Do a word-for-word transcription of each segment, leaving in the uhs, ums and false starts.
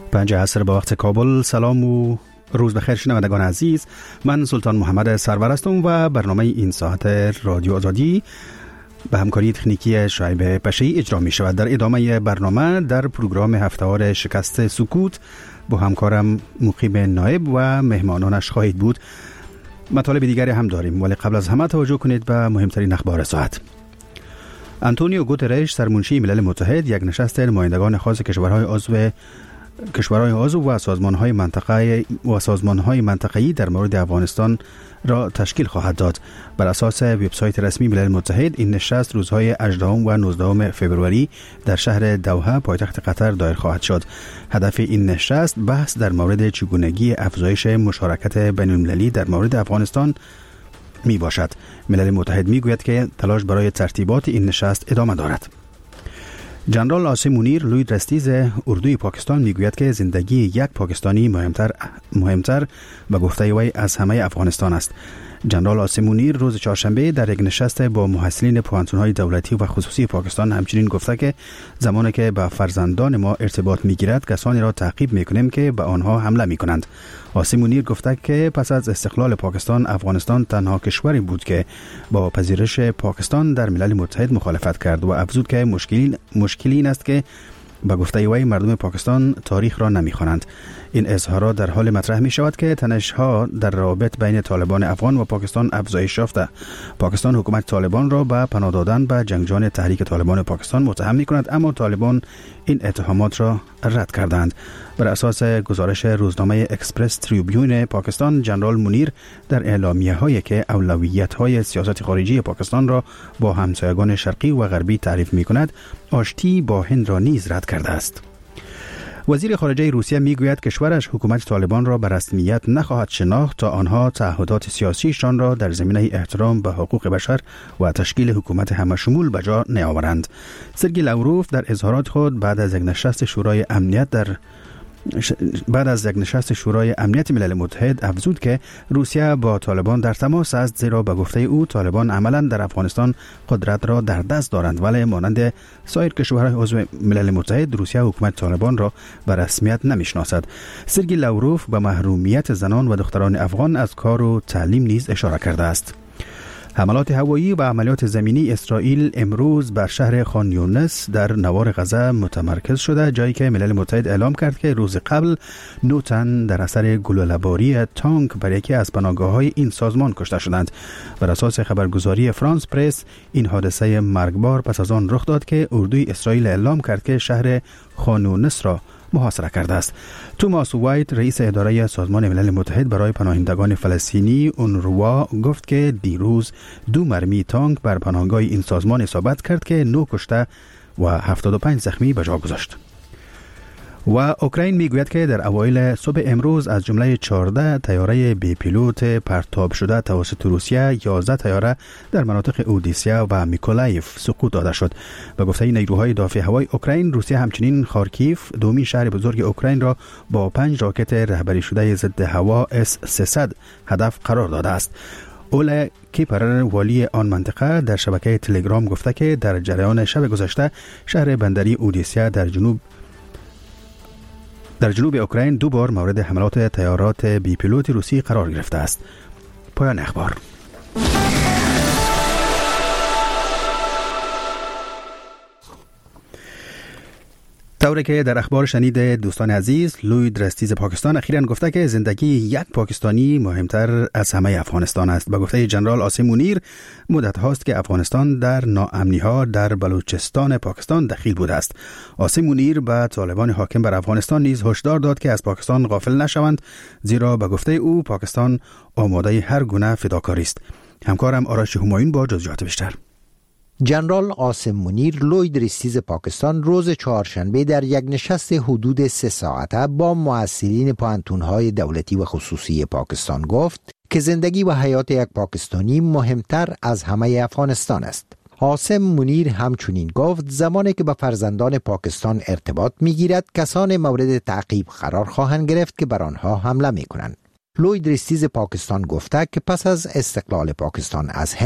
پنج عصر با وقت کابل. سلام و روز بخیر شنوندگان عزیز. من سلطان محمد سرور هستم و برنامه این ساعت رادیو آزادی به همکاری تکنیکی شعیب پشه‌ای اجرا می شود. در ادامه برنامه در پروگرام هفته‌وار شکست سکوت با همکارم مقیم نایب و مهمانانش خواهید بود. مطالب دیگری هم داریم، ولی قبل از همه توجه کنید به مهمترین اخبار ساعت. آنتونیو گوترش سرمنشی ملل متحد یک نشست نمایندگان خاص کشورهای عضو کشورهای عضو و سازمان‌های منطقه‌ای و سازمان‌های منطقه‌ای در مورد افغانستان را تشکیل خواهد داد. بر اساس وبسایت رسمی ملل متحد این نشست روزهای هجدهم و نوزدهم فوریه در شهر دوحه پایتخت قطر دایر خواهد شد. هدف این نشست بحث در مورد چگونگی افزایش مشارکت بین‌المللی در مورد افغانستان می باشد. ملل متحد می گوید که تلاش برای ترتیبات این نشست ادامه دارد. جنرال آسم منیر لوی درستیز اردوی پاکستان میگوید که زندگی یک پاکستانی مهمتر مهمتر به گفته وی از همه افغانستان است. جنرال آسم منیر روز چهارشنبه در یک نشست با محصلین پوهنتون‌های دولتی و خصوصی پاکستان همچنین گفته که زمانی که با فرزندان ما ارتباط میگیرد کسانی را تعقیب میکنیم که به آنها حمله میکنند. آسم منیر گفته که پس از استقلال پاکستان افغانستان تنها کشوری بود که با پذیرش پاکستان در ملل متحد مخالفت کرد و افزود که مشکلی مشکلی این است که با گفته وی مردم پاکستان تاریخ را نمی‌خوانند. این اظهارات در حال مطرح می شود که تنش‌ها در روابط بین طالبان افغان و پاکستان افزایش یافته. پاکستان حکومت طالبان را به پناه دادن به جنگجویان تحریک طالبان پاکستان متهم می‌کند، اما طالبان این اتهامات را رد کردند. بر اساس گزارش روزنامه اکسپرس تریبیون پاکستان، جنرال منیر در اعلامیه‌هایی که اولویت‌های سیاست خارجی پاکستان را با همسایگان شرقی و غربی تعریف می‌کند، آشتی با هند را نیز رد کرده است. وزیر خارجه روسیه میگوید کشورش حکومت طالبان را به رسمیت نخواهد شناخت تا آنها تعهدات سیاسیشان را در زمینه احترام به حقوق بشر و تشکیل حکومت همشمول به جا نیاورند. سرگئی لاوروف در اظهارات خود بعد از یک نشست شورای امنیت در بعد از یک نشست شورای امنیت ملل متحد افزود که روسیه با طالبان در تماس است، زیرا به گفته او طالبان عملا در افغانستان قدرت را در دست دارند، ولی مانند سایر کشورهای عضو ملل متحد روسیه حکومت طالبان را به رسمیت نمیشناسد. سرگئی لاوروف به محرومیت زنان و دختران افغان از کار و تعلیم نیز اشاره کرده است. حملات هوایی و عملیات زمینی اسرائیل امروز بر شهر خان یونس در نوار غزه متمرکز شده، جایی که ملل متحد اعلام کرد که روز قبل نه تن در اثر گلوله‌باری تانک بر یکی از پناهگاه‌های این سازمان کشته شدند. بر اساس خبرگزاری فرانس پرس این حادثه مرگبار پس از آن رخ داد که اردوی اسرائیل اعلام کرد که شهر خان یونس را محاصره کرده است. توماس وایت رئیس اداره سازمان ملل متحد برای پناهندگان فلسطینی اونروا گفت که دیروز دو مرمی تانک بر پناهگاه این سازمان اصابت کرد که نه کشته و هفتاد و پنج زخمی به جا گذاشت. و اوکراین میگوید که در اوایل صبح امروز از جمله چهارده طیاره بی پیلوت پرتاب شده توسط روسیه یازده طیاره در مناطق اودیسا و میکولایف سقوط داده شد. به گفته نیروهای دافع هوایی اوکراین، روسیه همچنین خارکیف دومین شهر بزرگ اوکراین را با پنج راکت رهبری شده ضد هوا اس سیصد هدف قرار داده است. اولا کیپر والی آن منطقه در شبکه تلگرام گفته که در جریان شب گذشته شهر بندری اودیسا در جنوب در جنوب اوکراین دو بار مورد حملات طیارات بی پیلوت روسی قرار گرفته است. پایان اخبار. طوری که در اخبار شنید دوستان عزیز، لوی درستیز پاکستان اخیراً گفته که زندگی یک پاکستانی مهمتر از همه افغانستان است. به گفته جنرال آسم منیر مدت هاست که افغانستان در ناامنی ها در بلوچستان پاکستان دخیل بوده است. آسم منیر به طالبان حاکم بر افغانستان نیز هشدار داد که از پاکستان غافل نشوند، زیرا به گفته او پاکستان آماده هر گونه فداکاری است. همکارم آرش همایون با جزئیات بیشتر. جنرال آسم منیر لوی درستیز پاکستان روز چهارشنبه در یک نشست حدود سه ساعته با محصلین پوهنتون‌های دولتی و خصوصی پاکستان گفت که زندگی و حیات یک پاکستانی مهمتر از همه افغانستان است. آسم منیر همچنین گفت زمانی که با فرزندان پاکستان ارتباط می‌گیرد کسان مورد تعقیب قرار خواهند گرفت که بر آنها حمله می‌کنند. لوی درستیز پاکستان گفته که پس از استقلال پاکستان از هند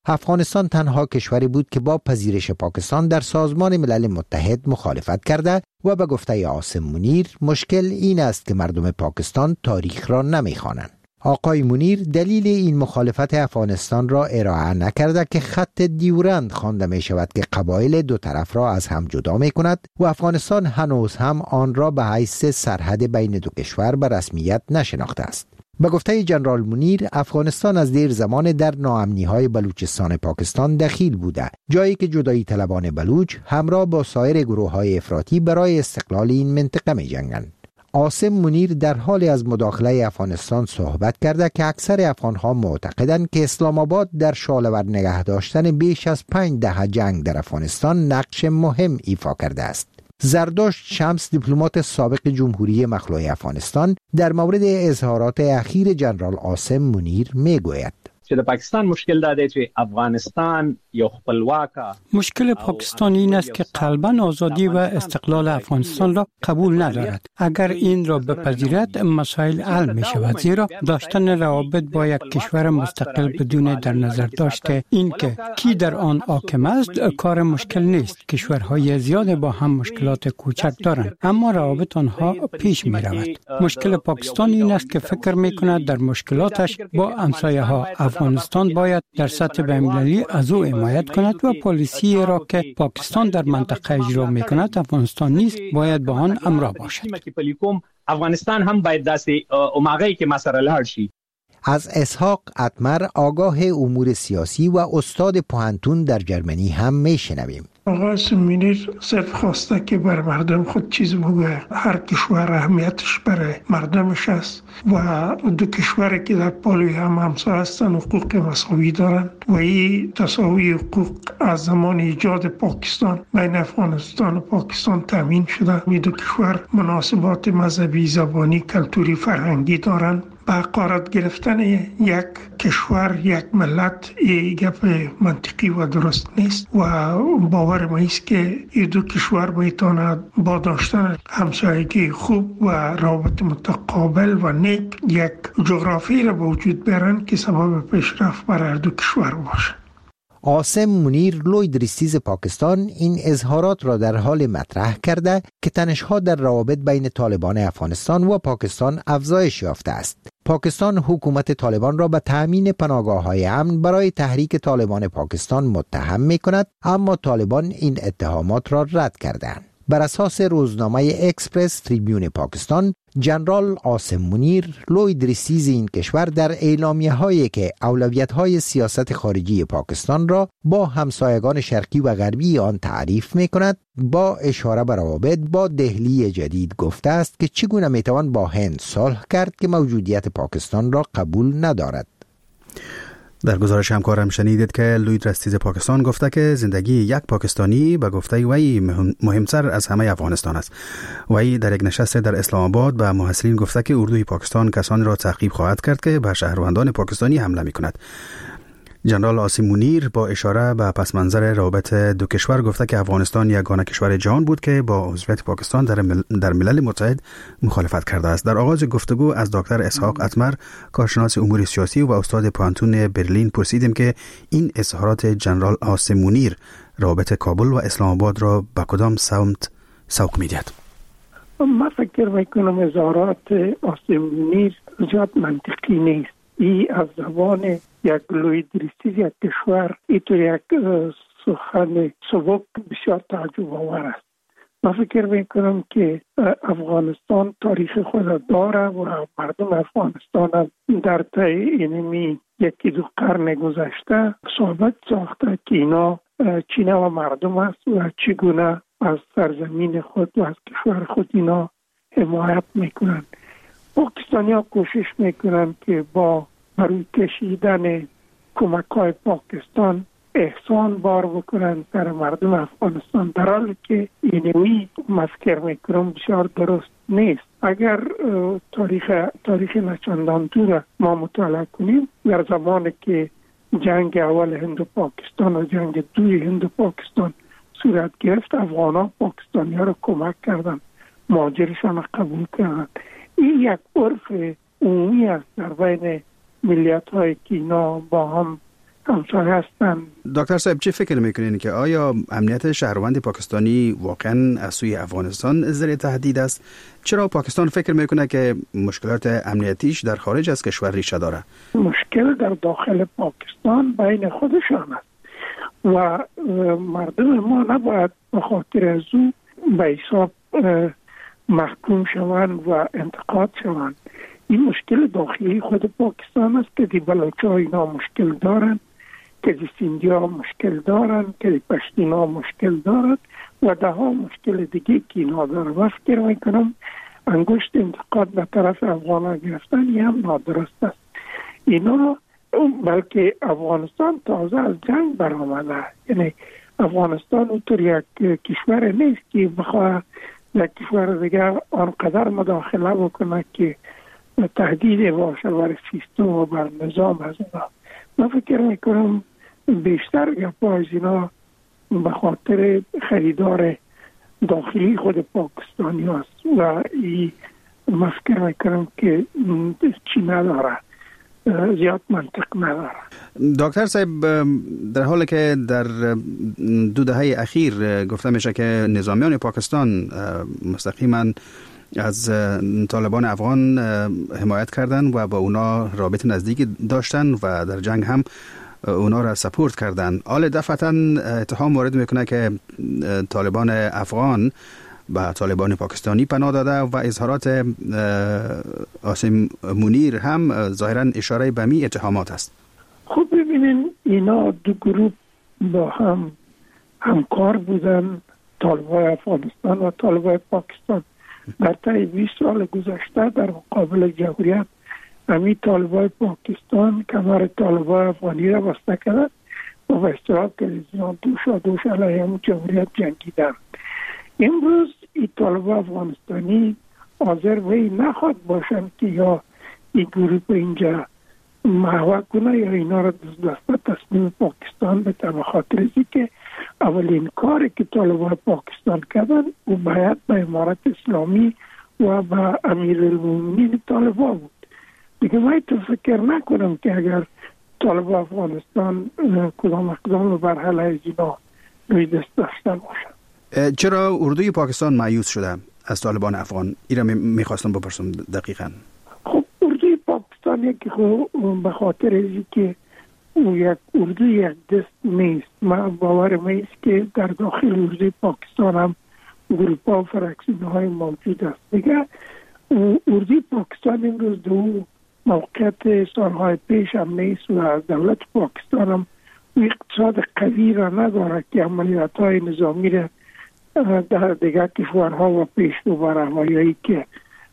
افغانستان تنها کشوری بود که با پذیرش پاکستان در سازمان ملل متحد مخالفت کرده و به گفته عاصم منیر مشکل این است که مردم پاکستان تاریخ را نمی‌خوانند. آقای منیر دلیل این مخالفت افغانستان را ارائه نکرده که خط دیورند خوانده می شود که قبایل دو طرف را از هم جدا می کند و افغانستان هنوز هم آن را به حیث سرحد بین دو کشور به رسمیت نشناخته است. به گفته جنرال منیر افغانستان از دیر زمان در ناامنی‌های بلوچستان پاکستان دخیل بوده، جایی که جدایی طلبان بلوچ همراه با سایر گروه‌های افراطی برای استقلال این منطقه می‌جنگند. عاصم منیر در حال از مداخله افغانستان صحبت کرده که اکثر افغان‌ها معتقدند که اسلام آباد در شاله‌ور نگه داشتن بیش از پنج دهه جنگ در افغانستان نقش مهم ایفا کرده است. زرداشت شمس دیپلمات سابق جمهوری مخلوع افغانستان در مورد اظهارات اخیر جنرال عاصم منیر میگوید چې د پاکستان مشکل دا دی چې افغانستان یو خپلواک مشکل پاکستان این است که قلباً آزادی و استقلال افغانستان را قبول ندارد. اگر این را بپذیرد مسائل حل می شود، زیرا داشتن روابط با یک کشور مستقل بدون در نظر داشته این که کی در آن حاکم است کار مشکل نیست. کشورهای زیاد با هم مشکلات کوچک دارند اما روابط آنها پیش می رود. مشکل پاکستان این است که فکر می کند در مشکلاتش با همسایه ها افغانستان باید در سطح بین‌المللی از او حمایت کند و پالیسی را که پاکستان در منطقه اجرا می‌کند افغانستان نیز باید با آن همراه باشد. افغانستان هم باید داسې اوماغی که مسره لاړ شي. از اسحاق اتمر آگاه امور سیاسی و استاد پوهنتون در جرمنی هم میشنویم. آقای منیر صرف خواسته که بر مردم خود چیز بگه. هر کشور اهمیتش برای مردمش است و دو کشوری که در پالوی هم همسایه هستند حقوق مساوی دارند و این تساوی حقوق از زمان ایجاد پاکستان بین افغانستان و پاکستان تامین شده. این دو کشور مناسبات مذهبی، زبانی، کلتوری، فرهنگی دارند. با قرار گرفتن یک کشور، یک ملت، این گپ منطقی و درست نیست و باور ما است که این دو کشور میتواند با داشتن همسایگی خوب و روابط متقابل و نیک یک جغرافی را به وجود بیارن که سبب پیشرفت برای هر دو کشور باشه. عاصم منیر لوید ریستیز پاکستان این اظهارات را در حال مطرح کرده که تنش‌ها در روابط بین طالبان افغانستان و پاکستان افزایش یافته است. پاکستان حکومت طالبان را به تأمین پناهگاه‌های امن برای تحریک طالبان پاکستان متهم می‌کند، اما طالبان این اتهامات را رد کردند. بر اساس روزنامه اکسپرس تریبیون پاکستان، جنرال عاصم منیر لوید ریستیز این کشور در اعلامیه هایی که اولویت های سیاست خارجی پاکستان را با همسایگان شرقی و غربی آن تعریف می کند، با اشاره به روابط با دهلی جدید گفته است که چگونه می توان با هند صلح کرد که موجودیت پاکستان را قبول ندارد. در گزارش همکارم شنیدید که لوید ریستیز پاکستان گفته که زندگی یک پاکستانی به گفته وی مهمتر از همه افغانستان است. وی در یک نشست در اسلام آباد به محصلین گفته که اردوی پاکستان کسانی را تعقیب خواهد کرد که به شهروندان پاکستانی حمله می کند. جنرال عاصم منیر با اشاره به پس منظر روابط دو کشور گفته که افغانستان یگانه کشور جهان بود که با عضویت پاکستان در, مل... در ملل متحد مخالفت کرده است. در آغاز گفتگو از دکتر اسحاق اتمر، کارشناس امور سیاسی و استاد پوهنتون برلین، پرسیدیم که این اظهارات جنرال عاصم منیر روابط کابل و اسلام آباد را به کدام سمت سوق می‌دهد؟ من فکر می‌کنم اظهارات عاصم منیر زیاد منطقی نیست. ای از زبان یک لوید ریستیز یک کشور اینطور یک سخن سبک بسیار تعجب آور است. من فکر میکنم که افغانستان تاریخ خود داره و مردم افغانستان در طی اینمی یکی دو قرن گذشته صحبت ساخته که اینا چینه و مردم است و چگونه از سرزمین خود و از کشور خود اینا حمایت میکنن. پاکستانی ها کوشش میکنن که با بروی کشیدن کمک های پاکستان احسان بار بکنن سر مردم افغانستان، در حالی که اینوی مفکر میکنم بسیار درست نیست. اگر تاریخ تاریخ نچندان دور ما مطالعه کنیم، در زمانی که جنگ اول هند و پاکستان و جنگ دوی هند و پاکستان صورت گرفت، افغان ها پاکستانی ها را کمک کردن، مهاجرشان را قبول کردن. این یک عرف عمومی است در بین ملیت های که اینا با هم همسایه هستند. دکتر صاحب چه فکر میکنین که آیا امنیت شهروند پاکستانی واقعا از سوی افغانستان زیر تهدید است؟ چرا پاکستان فکر میکنه که مشکلات امنیتیش در خارج از کشور ریشه داره؟ مشکل در داخل پاکستان بین خودشان است و مردم ما نباید به خاطر از او به حساب محکوم شوند و انتقاد شوند. این مشکل داخلی خود پاکستان است که دی بلوچ‌ها اینا مشکل دارند، که دی سیندیا مشکل دارند، که دی پشتینا مشکل دارند و ده ها مشکل دیگه که اینا دارند. و فکر میکنم انگشت انتقاد به طرف افغانان گرفتن یه هم نادرست است. اینا بلکه افغانستان تازه از جنگ برآمده، یعنی افغانستان اونطور یک کشور نیست که بخواه یک کشور دیگر آنقدر مداخله بکنه که تهدید باشه بر سیستم و بر نظام از اینا. من فکر میکنم بیشتر گپا از اینا به خاطر خریدار داخلی خود پاکستانی هست و این من فکر میکنم که چی نداره، زیاد منطق نداره. دکتر صاحب، در حالی که در دو دهه اخیر گفته میشه که نظامیان پاکستان مستقیما از طالبان افغان حمایت کردن و با اونا رابطه نزدیکی داشتن و در جنگ هم اونا را سپورت کردن، حال دفعتا اتهام وارد میکنه که طالبان افغان به طالبان پاکستانی پناه داده و اظهارات عاصم منیر هم ظاهرا اشاره به می اتهامات است. خب ببینین اینا دو گروه با هم همکار بودن، طالبان افغانستان و طالبان پاکستان. در طی بیست سال گذشته در مقابل جمهوریت همین طالبان پاکستان کمر طالبان افغانی را بسته کردند و به اصطلاح تلویزیون دوش دوش علیه هم جمهوریت جنگیدن. امروز این طالبان افغانستانی حاضر وی نخواد باشند که یا این گروه اینجا محو کنه یا اینا را دست تصمیم پاکستان بده، به خاطر ازی که اولین کاری که طالبان پاکستان کردن او باید به امارت اسلامی و به امیرالمومنین طالبان بود. دیگه من تو فکر نکنم که اگر طالبان افغانستان کدام اقدام بر علیه اینا روی دست داشته باشند. چرا اردوی پاکستان مایوس شده از طالبان افغان؟ این را میخواستم بپرسم دقیقاً. خب اردوی پاکستان یکی خب به خاطر ازی که او یک اردو یک دست نیست. من باورم است که در داخل اردوی پاکستان هم گروپ ها و فرکسیون های موجود است. دیگه اردوی پاکستان امروز دو موقعیت سالهای پیش هم نیست و دولت پاکستان هم اقتصاد قوی را نداره که عملیات های نظامی را در دیگر کشورها و پیشرو برهایی که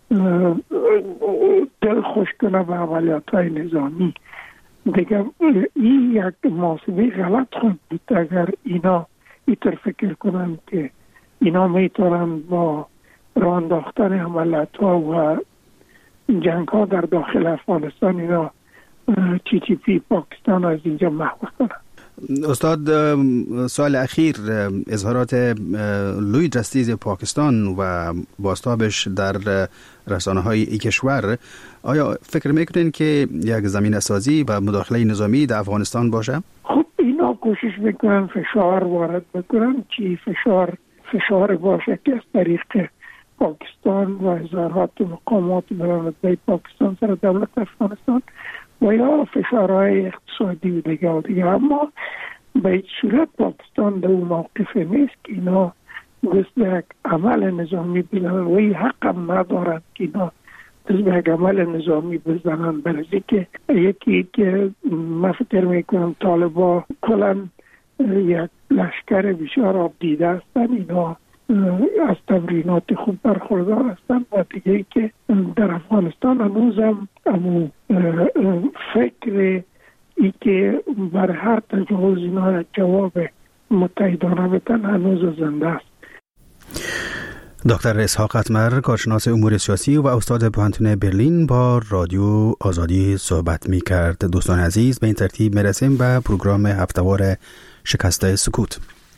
دل خوش کنه به عملیات های نظامی. دیگه این یک محاسبه غلط خود بود اگر اینا اینطور فکر کنن که اینا میتونن با راه انداختن عملیات ها و جنگ ها در داخل افغانستان اینا تی تی پی پاکستان از اینجا محو کنن. استاد، سال اخیر اظهارات لوی جستیز پاکستان و بازتابش در رسانه های ای کشور، آیا فکر میکنین که یک زمینه سازی و مداخله نظامی در افغانستان باشه؟ خب اینا کوشش میکنن فشار وارد بکنن که فشار فشار باشه که از طریق پاکستان و اظهارات مقامات بین پاکستان سر دولت افغانستان و یا فشارهای اقتصادی و دیگه و دیگه. اما به هیچ صورت پاکستان در اون موقف نیست که اینا دست به یک عمل نظامی بزنن و این حق هم ندارند که اینا دست به یک عمل نظامی بزنن. برای که یکی که من فکر میکنم طالبا کلن یک لشکر بسیار آب دیده هستن، اینا از تمرینات خوب برخوردار هستن و دیگه که در افغانستان هنوز هم امو فکر ای که بر هر تجاوز اینا جواب متحدانه بتن هنوز زنده است. دکتر اسحاق اتمر، کارشناس امور سیاسی و استاد پوهنتون برلین، با رادیو آزادی صحبت می کرد. دوستان عزیز، به این ترتیب می رسیم به پروگرام هفته‌وار شکست سکوت.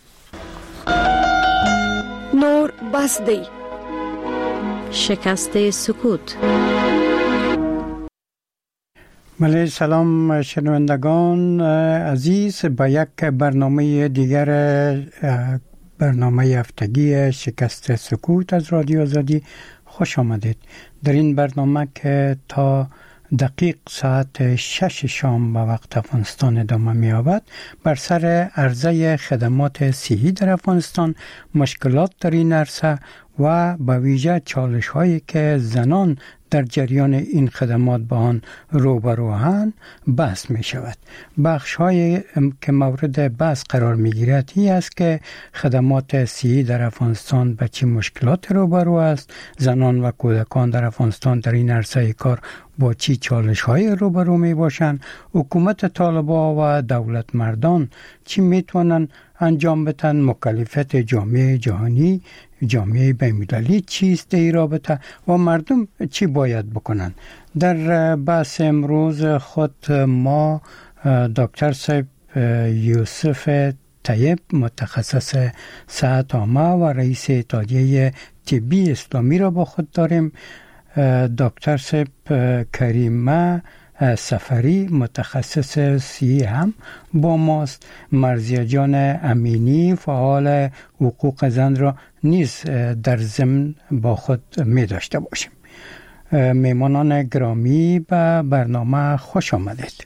نور بس دی شکست سکوت. بله، سلام شنوندگان عزیز، با یک برنامه دیگر برنامه هفتگی شکست سکوت از رادیو آزادی خوش آمدید. در این برنامه که تا دقیق ساعت شش شام به وقت افغانستان ادامه می یابد، بر سر عرضه خدمات صحی در افغانستان، مشکلات در این عرصه و به ویژه چالش هایی که زنان در جریان این خدمات با آن روبروهند بحث می شود. بخش هایی که مورد بحث قرار می گیرد این است که خدمات صحی در افغانستان به چه مشکلات روبرو است، زنان و کودکان در افغانستان در این عرصه کار با چه چالش های روبرو می باشند، حکومت طالبان و دولت مردان چی می توانند انجام بدن، مکلفیت جامعه جهانی، جامعه بین‌المللی چیست در این رابطه و مردم چی باید بکنن. در بحث امروز خود ما دکتر صاحب یوسف طیب، متخصص صحت عامه و رئیس اتحادیه طبی اسلامی را با خود داریم. دکتر صاحب کریمه سفری، متخصص سی هم با ماست. مرزیه جان امینی، فعال حقوق زن را نیز در ضمن با خود می داشته باشیم. میمانان گرامی به برنامه خوش آمدید.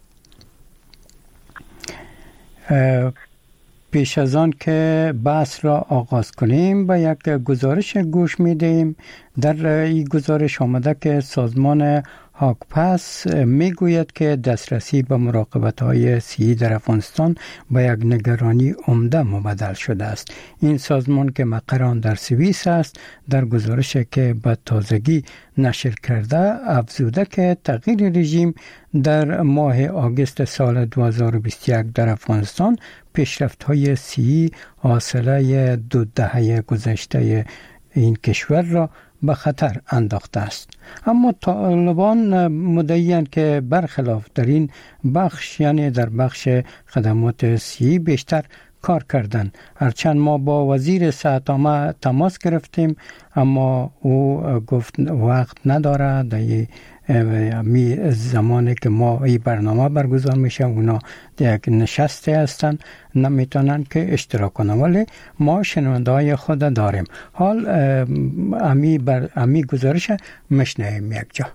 پیش از آن که بحث را آغاز کنیم به یک گزارش گوش می دهیم. در این گزارش آمده که سازمان هاکپس می گوید که دسترسی به مراقبت های صحی در افغانستان به یک نگرانی عمده مبدل شده است. این سازمان که مقر آن در سوئیس است، در گزارشی که به تازگی نشر کرده افزوده که تغییر رژیم در ماه آگوست سال دو هزار و بیست و یک در افغانستان پیشرفت های صحی حاصله دو دهه گذشته این کشور را به خطر انداخته است. اما طالبان مدعی‌اند که برخلاف در این بخش، یعنی در بخش خدمات صحی، بیشتر کار کردن. هرچند ما با وزیر صحت عامه تماس گرفتیم اما او گفت وقت نداره. در می زمانی که ما این برنامه برگزار میشه اونا یک نشسته هستن، نمیتونن که اشتراک کنن، ولی ما شنونده های خود داریم. حال امی, بر امی گزارش مشنویم یک جا.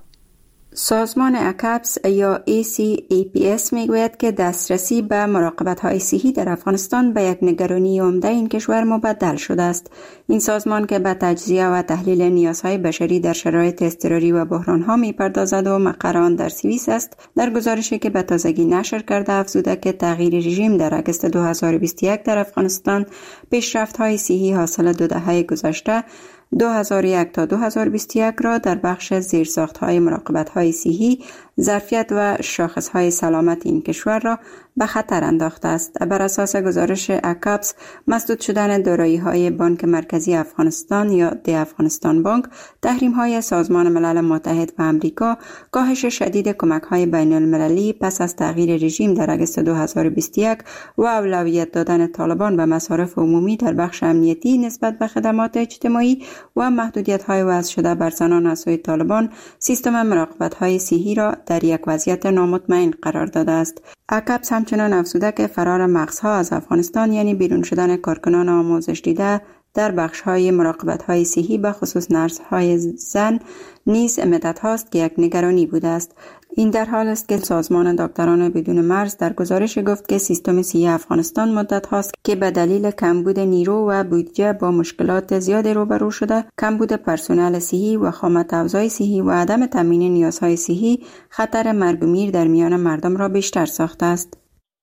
سازمان اکپس یا ای سی ای پی اس میگوید که دسترسی به مراقبت‌های صحی در افغانستان به یک نگرانی عمده این کشور مبدل شده است. این سازمان که به تجزیه و تحلیل نیازهای بشری در شرایط اضطراری و بحران‌ها می‌پردازد و مقر آن در سوئیس است، در گزارشی که به تازگی نشر کرده افزوده که تغییر رژیم در آگوست دو هزار و بیست و یک در افغانستان پیشرفت‌های صحی حاصل دو دهه گذشته دو هزار و یک تا دو هزار و بیست و یک را در بخش زیرساخت‌های مراقبت‌های صحی، ظرفیت و شاخص‌های سلامت این کشور را به خطر انداخته است. بر اساس گزارش اکپس، مسدود شدن دارایی‌های بانک مرکزی افغانستان یا دی افغانستان بانک، تحریم‌های سازمان ملل متحد و امریکا، کاهش شدید کمک‌های بین‌المللی پس از تغییر رژیم در آگوست دو هزار و بیست و یک و اولویت دادن طالبان به مصارف عمومی در بخش امنیتی نسبت به خدمات اجتماعی و محدودیت‌های وضع شده بر زنان از سوی طالبان، سیستم مراقبت‌های صحی را در یک وضعیت نامطمئن قرار داده است. اکپس همچنان افزوده که فرار مغزها از افغانستان، یعنی بیرون شدن کارکنان آموزش دیده در بخش‌های مراقبت‌های صحی به خصوص نرس‌های زن، نیز مدت هاست که یک نگرانی بوده است. این در حال است که سازمان دکتران بدون مرز در گزارش گفت که سیستم صحی افغانستان مدت هاست که به دلیل کمبود نیرو و بودجه با مشکلات زیاد روبرو شده، کمبود پرسنل صحی و خامت افزای صحی و عدم تامین نیازهای صحی خطر مرگ و میر در میان مردم را بیشتر ساخته است.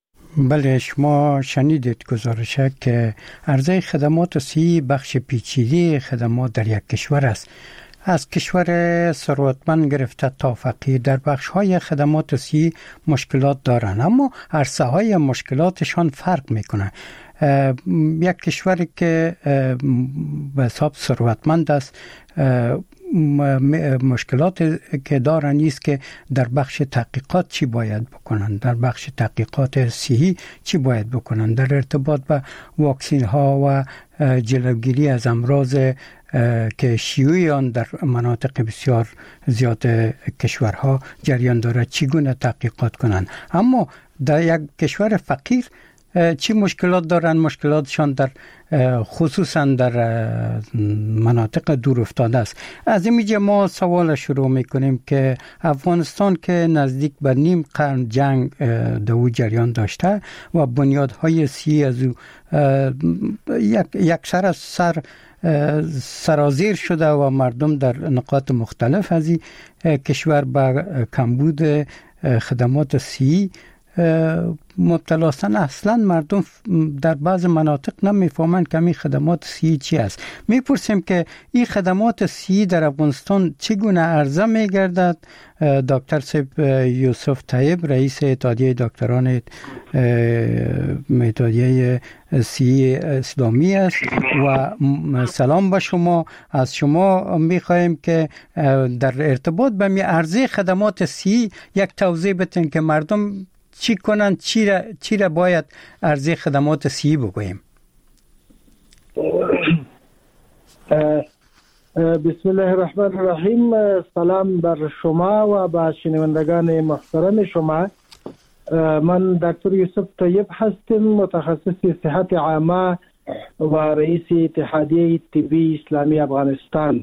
بله، شما شنیدید گزارش که عرضه خدمات صحی بخش پیچیده خدمات در یک کشور است. از کشور ثروتمند گرفته تا فقیر در بخش‌های خدمات صحی مشکلات دارند، اما عرصه‌های مشکلاتشان فرق می‌کنه. یک کشوری که به حساب ثروتمند است مشکلات که دارن نیست که در بخش تحقیقات چی باید بکنن، در بخش تحقیقات صحی چی باید بکنن در ارتباط به واکسین ها و جلوگیری از امراض که شیوع آن در مناطق بسیار زیاد کشورها جریان دارد چگونه تحقیقات کنند. اما در یک کشور فقیر چی مشکلات دارن؟ مشکلاتشان در خصوصا در مناطق دور افتاده است. از اینجا ما سوال شروع میکنیم که افغانستان که نزدیک به نیم قرن جنگ دو جریان داشته و بنیادهای سی از او یک یک سر از سر سرازیر شده و مردم در نقاط مختلف از این کشور به کمبود خدمات صحی مبتلا هستند. اصلا مردم در بعض مناطق نمیفهمند که این خدمات صحی چی است. میپرسیم که این خدمات صحی در افغانستان چگونه عرضه میگردد؟ دکتر صاحب یوسف طیب رئیس اتحادیه دکتران اتحادیه صحی اسلامی است و سلام به شما. از شما میخواهیم که در ارتباط به می عرضه خدمات صحی یک توضیح بدین که مردم چی کنن، چی را, چی را باید عرضه خدمات صحی بگوییم. بسم الله الرحمن الرحیم. سلام بر شما و با شنوندگان محترم شما. من دکتر یوسف طیب هستم، متخصص صحت عامه و رئیس اتحادیه طبی اسلامی افغانستان.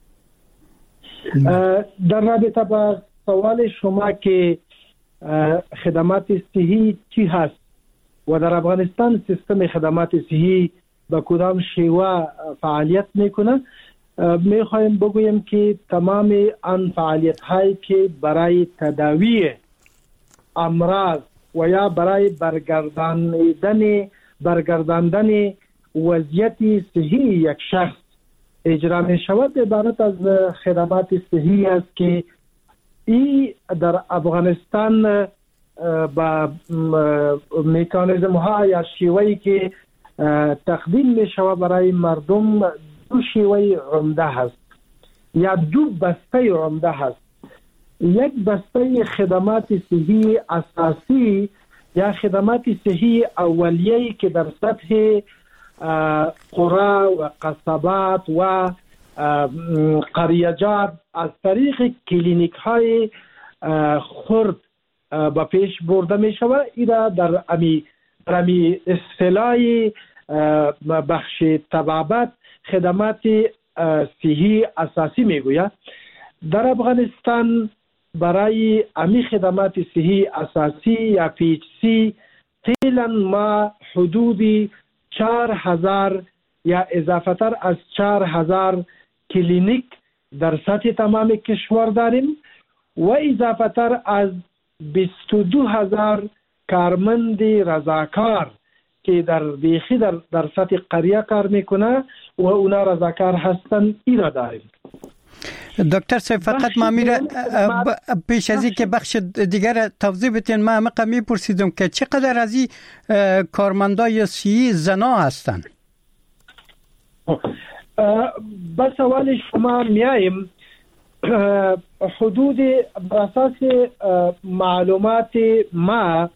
در رابطه با سوال شما که خدمات صحی چی هست و در افغانستان سیستم خدمات صحی با کدام شیوه فعالیت میکنه، میخوایم بگویم که تمام آن فعالیت هایی که برای تداوی امراض و یا برای برگرداندن برگرداندن وضعیت صحی یک شخص اجرا می شود عبارت از خدمات صحی است که ای در افغانستان با مکانیزم ها یا شیوهی که تقدیم می شود برای مردم دو شیوه عمده هست یا دو بسته عمده هست. یک بسته خدمات صحی اساسی یا خدمات صحی اولیه‌ای که در سطح قرى و قصبات و قریجات از طریق کلینیک های خرد با پیش برده می شود. ایرا در امی در امی اصطلاح بخش طبابت خدمات صحی اساسی می گوید. در افغانستان برای امی خدمات صحی اساسی یا پی ایچ سی فعلا ما حدود چهار هزار یا اضافه تر از چهار هزار کلینیک در سطح تمام کشور داریم و اضافه تر از بیست و دو هزار کارمند رضاکار که در بیخی در, در سطح قریه کار میکنه و اونا رضاکار هستن اینا داریم. دکتر صاحب فقط ما میره پیش از این که بخش دیگر توضیح بدین، ما همه میپرسیدم که چقدر از این کارمندای صحی زنا هستن؟ به سوال شما میاییم. حدود بر اساس معلومات ما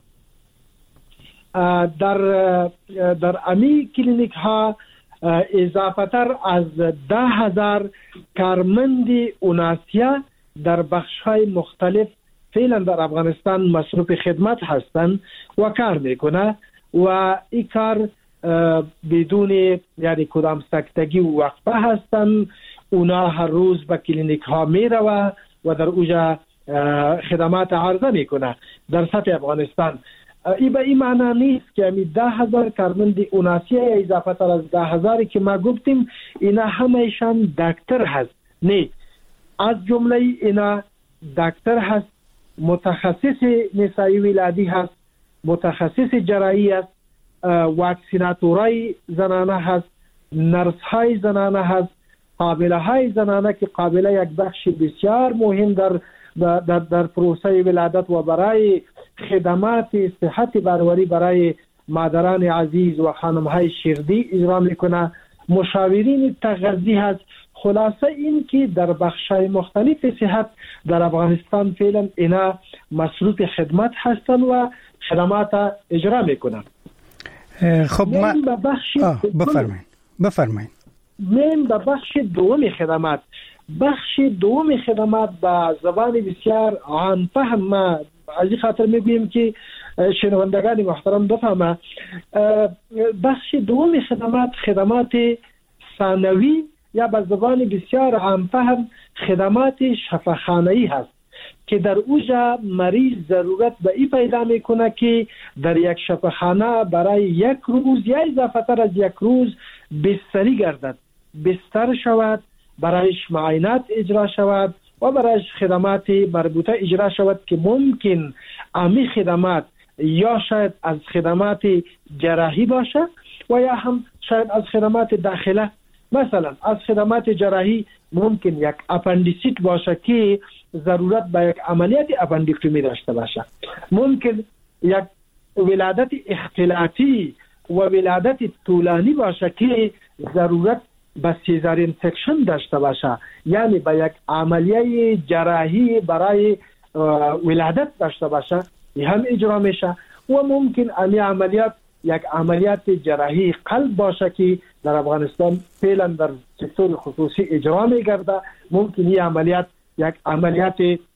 در در امی کلینیک ها اضافه تر از ده هزار کارمند اوناسیا در بخش های مختلف فعلا در افغانستان مصروف خدمت هستند و کار میکنه و این کار بدون یعنی کدام سکتگی و وقفه هستند. اونا هر روز به کلینیک ها میروه و در اوجا خدمات عرضه میکنه در سطح افغانستان. ای به این معنی نیست که امی ده هزار کارمند اوناسیه یا اضافه تر از ده هزاری که ما گفتیم اینا همهشان دکتر هست. نه، از جمله اینا دکتر هست، متخصص نسایی ولادی هست، متخصص جراحی است، واکسیناتورای زنانه هست، نرس های زنانه هست، قابله های زنانه که قابله یک بخش بسیار مهم در در, در پروسه ولادت و برای خدمات صحت باروری برای مادران عزیز و خانم‌های شیردی اجرا میکنه، مشاورین تغذی هست. خلاصه این که در بخش‌های مختلف صحت در افغانستان فعلا اینا مصروف خدمت هستند و خدمات اجرا میکنن. خب ما بخش بفرمایید بفرمایید من به بخش دوم خدمات بخش دوم خدمات با زبان بسیار عام فهم ما از این خاطر میگویم که شنوندگان محترم بفهمه. بخش دوم خدمات خدمات ثانوی یا به زبان بسیار عام فهم خدمات شفاخانه‌ای هست که در اوجا مریض ضرورت به این پیدا میکنه که در یک شفاخانه برای یک روز یا اضافه تر از یک روز بستری گردد، بستر شود، برایش معاینات اجرا شود و برایش خدمات مربوطه اجرا شود که ممکن امی خدمات یا شاید از خدمات جراحی باشه و یا هم شاید از خدمات داخله. مثلا از خدمات جراحی ممکن یک اپندیسیت باشه که ضرورت به یک عملیات اپندیکتومی داشته باشه، ممکن یک ولادت اختلاطی و ولادت طولانی باشه که ضرورت به سیزارین سکشن داشته باشه، یعنی به یک عملیه جراحی برای ولادت داشته باشه، این هم اجرا میشه. و ممکن امی عملیات یک عملیات جراحی قلب باشه که در افغانستان فعلا در سکتور خصوصی اجرا میگرده، ممکن این عملیات یک عملیات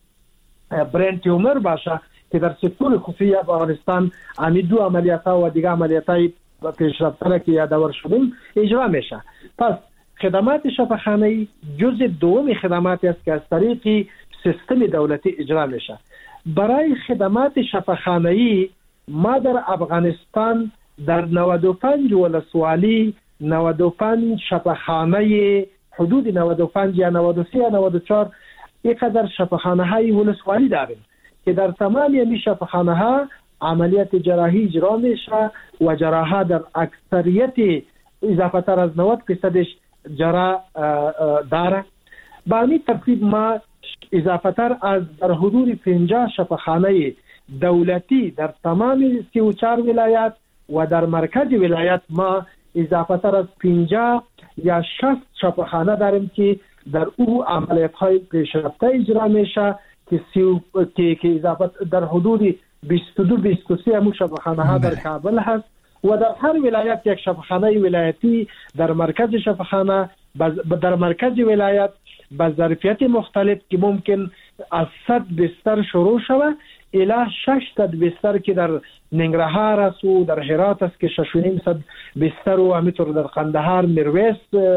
برین تیومر باشه که در سکتور خصوصی افغانستان امی دو عملیات و دیگه عملیات های پیشرفته که یادآور شدیم اجرا میشه. پس خدمات شفاخانه‌ای جزء دوم خدماتی است که از طریق سیستم دولتی اجرا میشه. برای خدمات شفاخانه‌ای ما در افغانستان در نود و پنج ولسوالی نود و پنج شفاخانه حدود نود و پنج یا نود و سه یا نود و چهار اینقدر شفاخانه های ولسوالی داریم که در تمام این شفاخانه ها عملیات جراحی اجرا میشه و جراحه در اکثریت اضافه تر از نود درصدش جراح داره. با این ترتیب ما اضافه تر از در حدود پنجاه شفاخانه دولتی در تمام سی و چهار ولایت و در مرکز ولایت ما اضافه تر از پنجاه یا شصت شفاخانه داریم که در او عملیات های پیشرفته اجرا میشه که سی که که اضافه در حدود بیست و دو بیست و سه مو شفاخانه ها در کابل هست و در هر ولایت یک شفاخانه ولایتی در مرکز شفاخانه در مرکز ولایت با ظرفیت مختلف که ممکن از صد بستر شروع شود الی شش صد بستر که در ننگرهار است و در هرات است که شش و نیم صد بستر و همینطور در قندهار، میرویس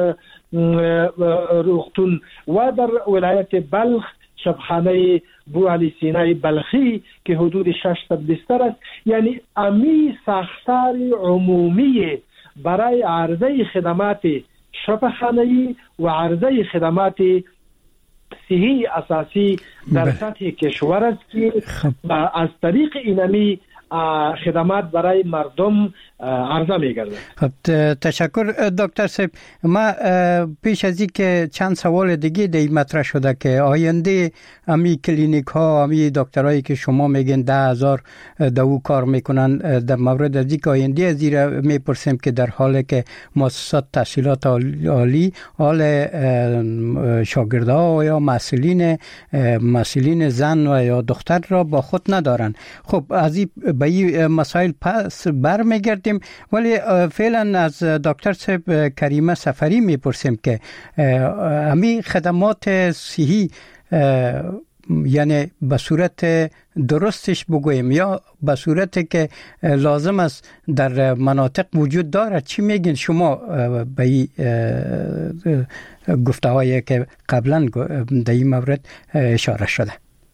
روغتون و در ولایت بلخ شفاخانه بو علی سینای بلخی که حدود شش صد بستر است. یعنی امی ساختار عمومی برای عرضه خدمات شفاخانه‌ای و عرضه خدمات صحی اساسی در سطح کشور است که از طریق اینمی خدمات برای مردم عرضه می‌گردد. خب تشکر دکتر صاحب. ما پیش از این که چند سوال دیگه دی مطرح شده که آینده امی کلینیک ها امی دکترایی که شما میگن ده هزار دو کار میکنن در مورد از اینکه آینده از زیر میپرسیم که در حالی که مؤسسات تحصیلات عالی حال شاگردها یا مسئولین مسئولین زن و یا دختر را با خود ندارن. خب از این به این مسائل پس برمیگردیم، ولی فعلا از دکتر صاحب کریمه سفری میپرسیم که همین خدمات صحی یعنی به صورت درستش بگویم یا به صورتی که لازم است در مناطق وجود دارد، چی میگین شما به این گفته‌هایی که قبلا در این مورد اشاره شده؟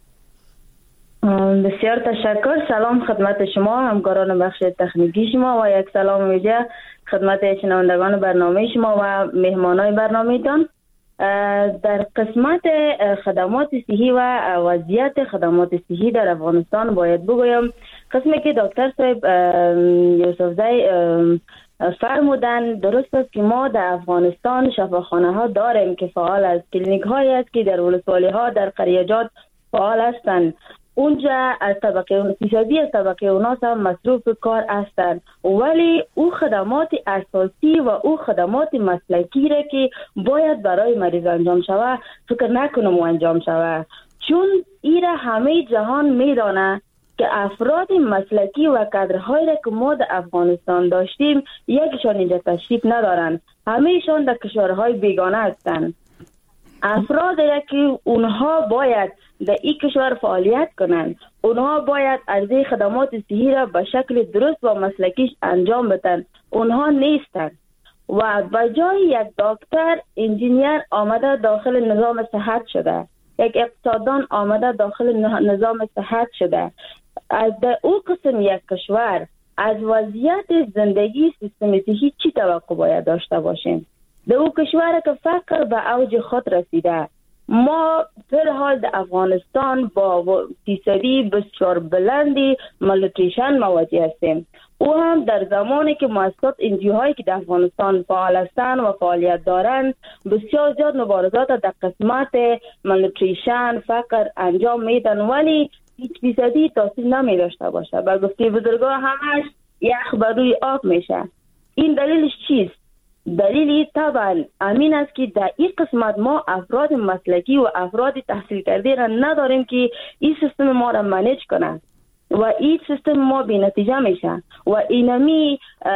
بسیار تشکر. سلام خدمت شما همکاران بخش تکنیکی شما و یک سلام ویژه خدمت شنوندگان برنامه شما و مهمانای برنامه‌تان. در قسمت خدمات صحی و وضعیت خدمات صحی در افغانستان باید بگویم قسمی که دکتر صاحب یوسفزی فرمودن درست است که ما در افغانستان شفاخانه ها داریم که فعال است، کلینیک هایی است که در ولسوالی ها در قریجات فعال هستند اونجا از طبقه فیصدی از طبقه اوناس هم مصروف کار هستند، ولی او خدمات اساسی و او خدمات مسلکی را که باید برای مریض انجام شود فکر نکنم و انجام شود، چون ایره همه جهان میدانه که افراد مسلکی و کادرهایی را که ما در افغانستان داشتیم یکیشان اینجا تشریف ندارند، همهشان در کشورهای بیگانه هستند. افرادی را که اونها باید در این کشور فعالیت کنند، اونها باید عرضه خدمات صحی را به شکل درست و مسلکیش انجام بدن، اونها نیستند و بجای یک دکتر انجینیر آمده داخل نظام صحت شده، یک اقتصاددان آمده داخل نظام صحت شده. از در او قسم یک کشور از وضعیت زندگی سیستم صحی چی توقع باید داشته باشیم؟ در او کشور که فقر به اوج خود رسیده، ما در حال در افغانستان با فیصدی بسیار بلندی مالنوتریشن مواجه هستیم. او هم در زمانی که مؤسسات انجیو هایی که در افغانستان فعال هستند و فعالیت دارند بسیار زیاد مبارزات در قسمت مالنوتریشن فقر انجام میدن، ولی هیچ فیصدی تاثیر نمی داشته باشه. با گفته بزرگا همش یخ بر روی آب میشه. این دلیلش چیست؟ دلیلی طبعا امین است که در این قسمت ما افراد مسلکی و افراد تحصیل کرده را نداریم که این سیستم ما را منیج کنند و این سیستم ما بی نتیجه میشه و اینمی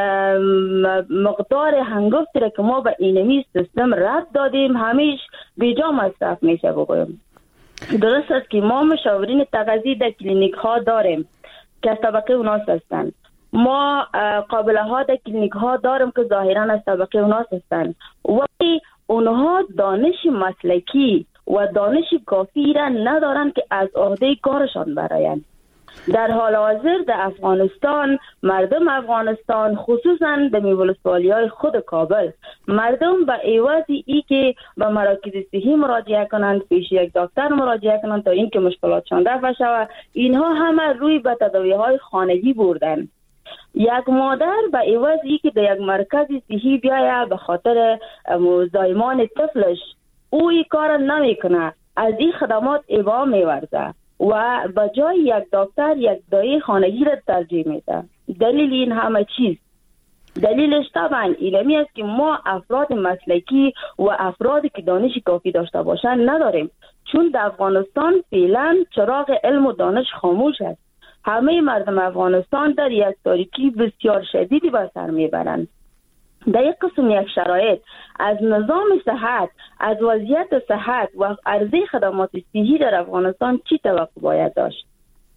مقدار هنگفتی را که ما به اینمی سیستم رد دادیم همیش بیجا مصرف میشه. بگویم درست است که ما مشاورین تغذیه در کلینیک ها داریم که از طبقه اوناس هستند، ما قابله ها در کلینیک ها داریم که ظاهرا از طبقه اوناس هستند، ولی اونها دانش مسلکی و دانش کافی را ندارند که از عهده کارشان برآیند. در حال حاضر در افغانستان مردم افغانستان خصوصا در میولسوالی های خود کابل مردم به عوضی ای که به مراکز صحی مراجعه کنند، پیش یک دکتر مراجعه کنند تا اینکه مشکلاتشان رفع شود، اینها همه روی به تداوی های خانگی بردن. یک مادر به عوضی که در یک مرکز صحی بیایه به خاطر زایمان طفلش او این کار نمیکنه، از این خدمات ابا میورزه و به جای یک دکتر یک دایی خانگی را ترجیح میده. دلیل این همه چیز دلیلش طبعا اینمی است که ما افراد مسلکی و افرادی که دانش کافی داشته باشند نداریم، چون در افغانستان فعلا چراغ علم و دانش خاموش است. همه مردم افغانستان در یک تاریکی بسیار شدیدی به سر میبرند. در یک قسم یک شرایط از نظام صحت، از وضعیت صحت و عرضه خدمات صحی در افغانستان چی توقع باید داشت؟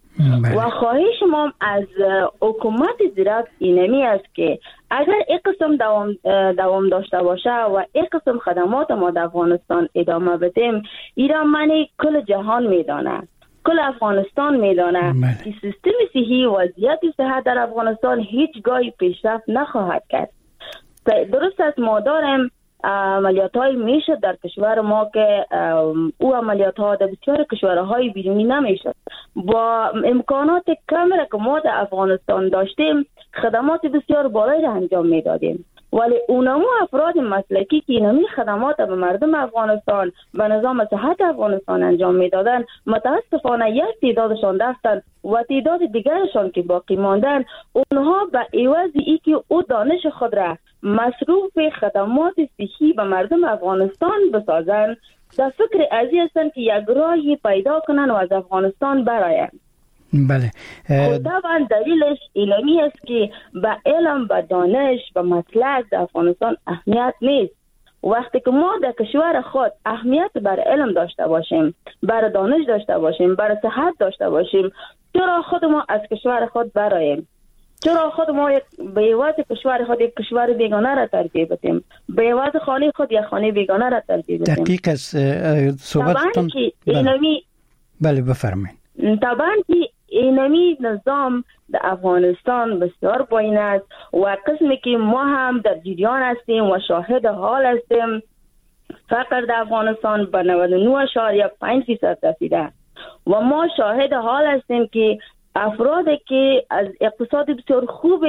و خواهش ما از حکومت زیرک اینمی است که اگر یک قسم دوام, دوام داشته باشه و یک قسم خدمات ما در افغانستان ادامه بدیم، ایران معنی کل جهان میدانه، کل افغانستان میدانه که سیستم صحی و وضعیت صحت در افغانستان هیچ گاهی پیشرفت نخواهد کرد. درست است ما داریم عملیات های میشه در کشور ما که او عملیات ها در بسیار کشورهای بیرونی نمیشد. با امکانات کم را که ما در افغانستان داشتیم خدمات بسیار بالایی را انجام میدادیم، ولی اونمو افراد مسلکی که اینمی خدمات به مردم افغانستان به نظام صحت افغانستان انجام میدادن متاسفانه یک تعدادشان رفتن و تعداد دیگرشان که باقی ماندن اونها به عوض ای که او دانش خود را مصروف خدمات صحی به مردم افغانستان بسازند در فکر ازی هستند که یک راهی پیدا کنن و از افغانستان برآیند. بله. طبعا دلیلش علمی است که به علم، به دانش، به مسلک در افغانستان اهمیت نیست. وقتی که ما در کشور خود اهمیت بر علم داشته باشیم، بر دانش داشته باشیم، بر صحت داشته باشیم، چرا خود ما از کشور خود برآییم؟ چرا خود ما به عوض کشور خود یک کشور بیگانه را ترجیح بدیم؟ به عوض خانه خود یک خانه بیگانه را ترجیح بدیم؟ دقیق است صحبتتون. بله. بله بفرمایید. طبعا که اینمی نظام در افغانستان بسیار پایین است و قسمی که ما هم در جریان هستیم و شاهد حال هستیم، فقر در افغانستان به نود و نه اشاریه پنج درصد رسیده و ما شاهد حال هستیم که افرادی که از اقتصاد بسیار خوب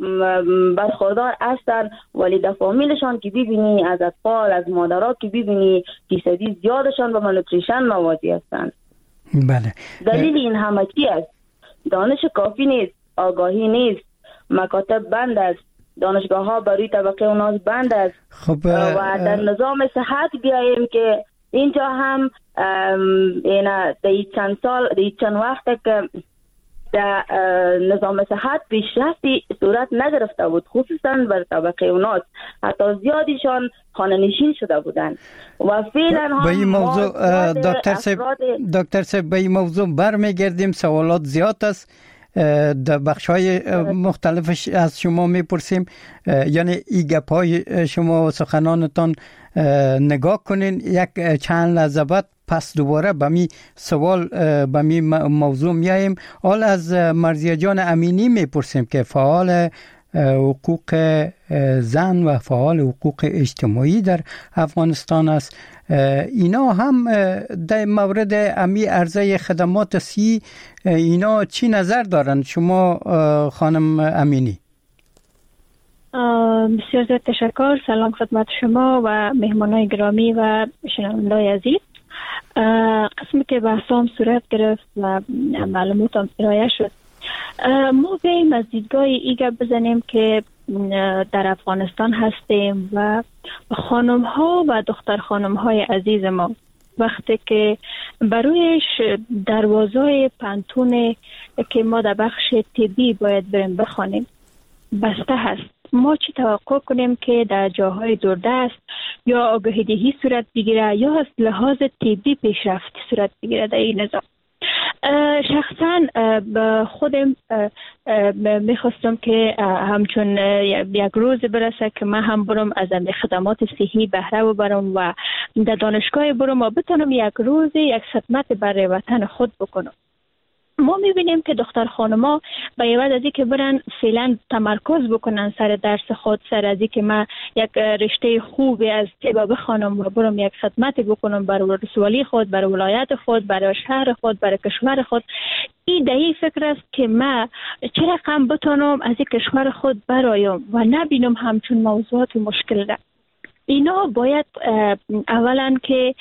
برخوردار هستند ولی در فامیلشان که ببینی، از اطفال، از مادرها که ببینی فیصدی زیادشان به مالنوتریشن مواجه هستند. بله. دلیل این همه چی است؟ دانش کافی نیست، آگاهی نیست، مکاتب بند است، دانشگاه ها برای طبقه اوناس بند است. خب و در نظام صحت بیاییم که اینجا هم اینا در چند سال در چند وقت که در نظام صحت پیشرفتی صورت نگرفته بود، خصوصا بر طبقه اوناس، حتی زیادیشان خانه نشین شده بودند و فعلا هم به این موضوع دکتر صاحب دکتر صاحب به این موضوع برمیگردیم. سوالات زیاد است، در بخش‌های مختلف از شما میپرسیم، یعنی این گپ‌های شما و سخنانتان نگاه کنین. یک چند لحظه بعد پس دوباره به می سوال به می موضوع میاییم. حال از مرضیه جان امینی میپرسیم که فعال حقوق زن و فعال حقوق اجتماعی در افغانستان است. اینا هم در مورد امی عرضه خدمات سی اینا چی نظر دارن شما خانم امینی؟ بسیار زیاد تشکر. سلام خدمت شما و مهمانای گرامی و شنوندای عزیز. قسمی که بحثام صورت گرفت و معلوماتم ارائه شد، ما بیاییم از دیدگاه ایگه بزنیم که در افغانستان هستیم و خانم ها و دختر خانم های عزیز ما وقتی که برویش دروازه پانتون که ما در بخش طبی باید بریم بخوانیم بسته هست، ما چی توقع کنیم که در جاهای دوردست یا آگاهی دهی صورت بگیره یا از لحاظ طبی پیشرفتی صورت بگیره در این نظام؟ شخصا خودم میخواستم که همچون یک روز برسه که من هم برم از خدمات صحی بهره ببرم و در دانشگاه برم و بتونم یک روز یک خدمت برای وطن خود بکنم. ما میبینیم که دختر خانما به عوض از اینکه برن فعلا تمرکز بکنن سر درس خود، سر از اینکه من یک رشته خوبی از طب بخوانم و برم یک خدمت بکنم برای ولسوالی خود، برای ولایت خود، برای شهر خود، برای کشور خود، این دهی فکر است که من چه رقم بتونم از این کشور خود برایم و نبینم همچون موضوعات مشکل ده. اینا باید اولا که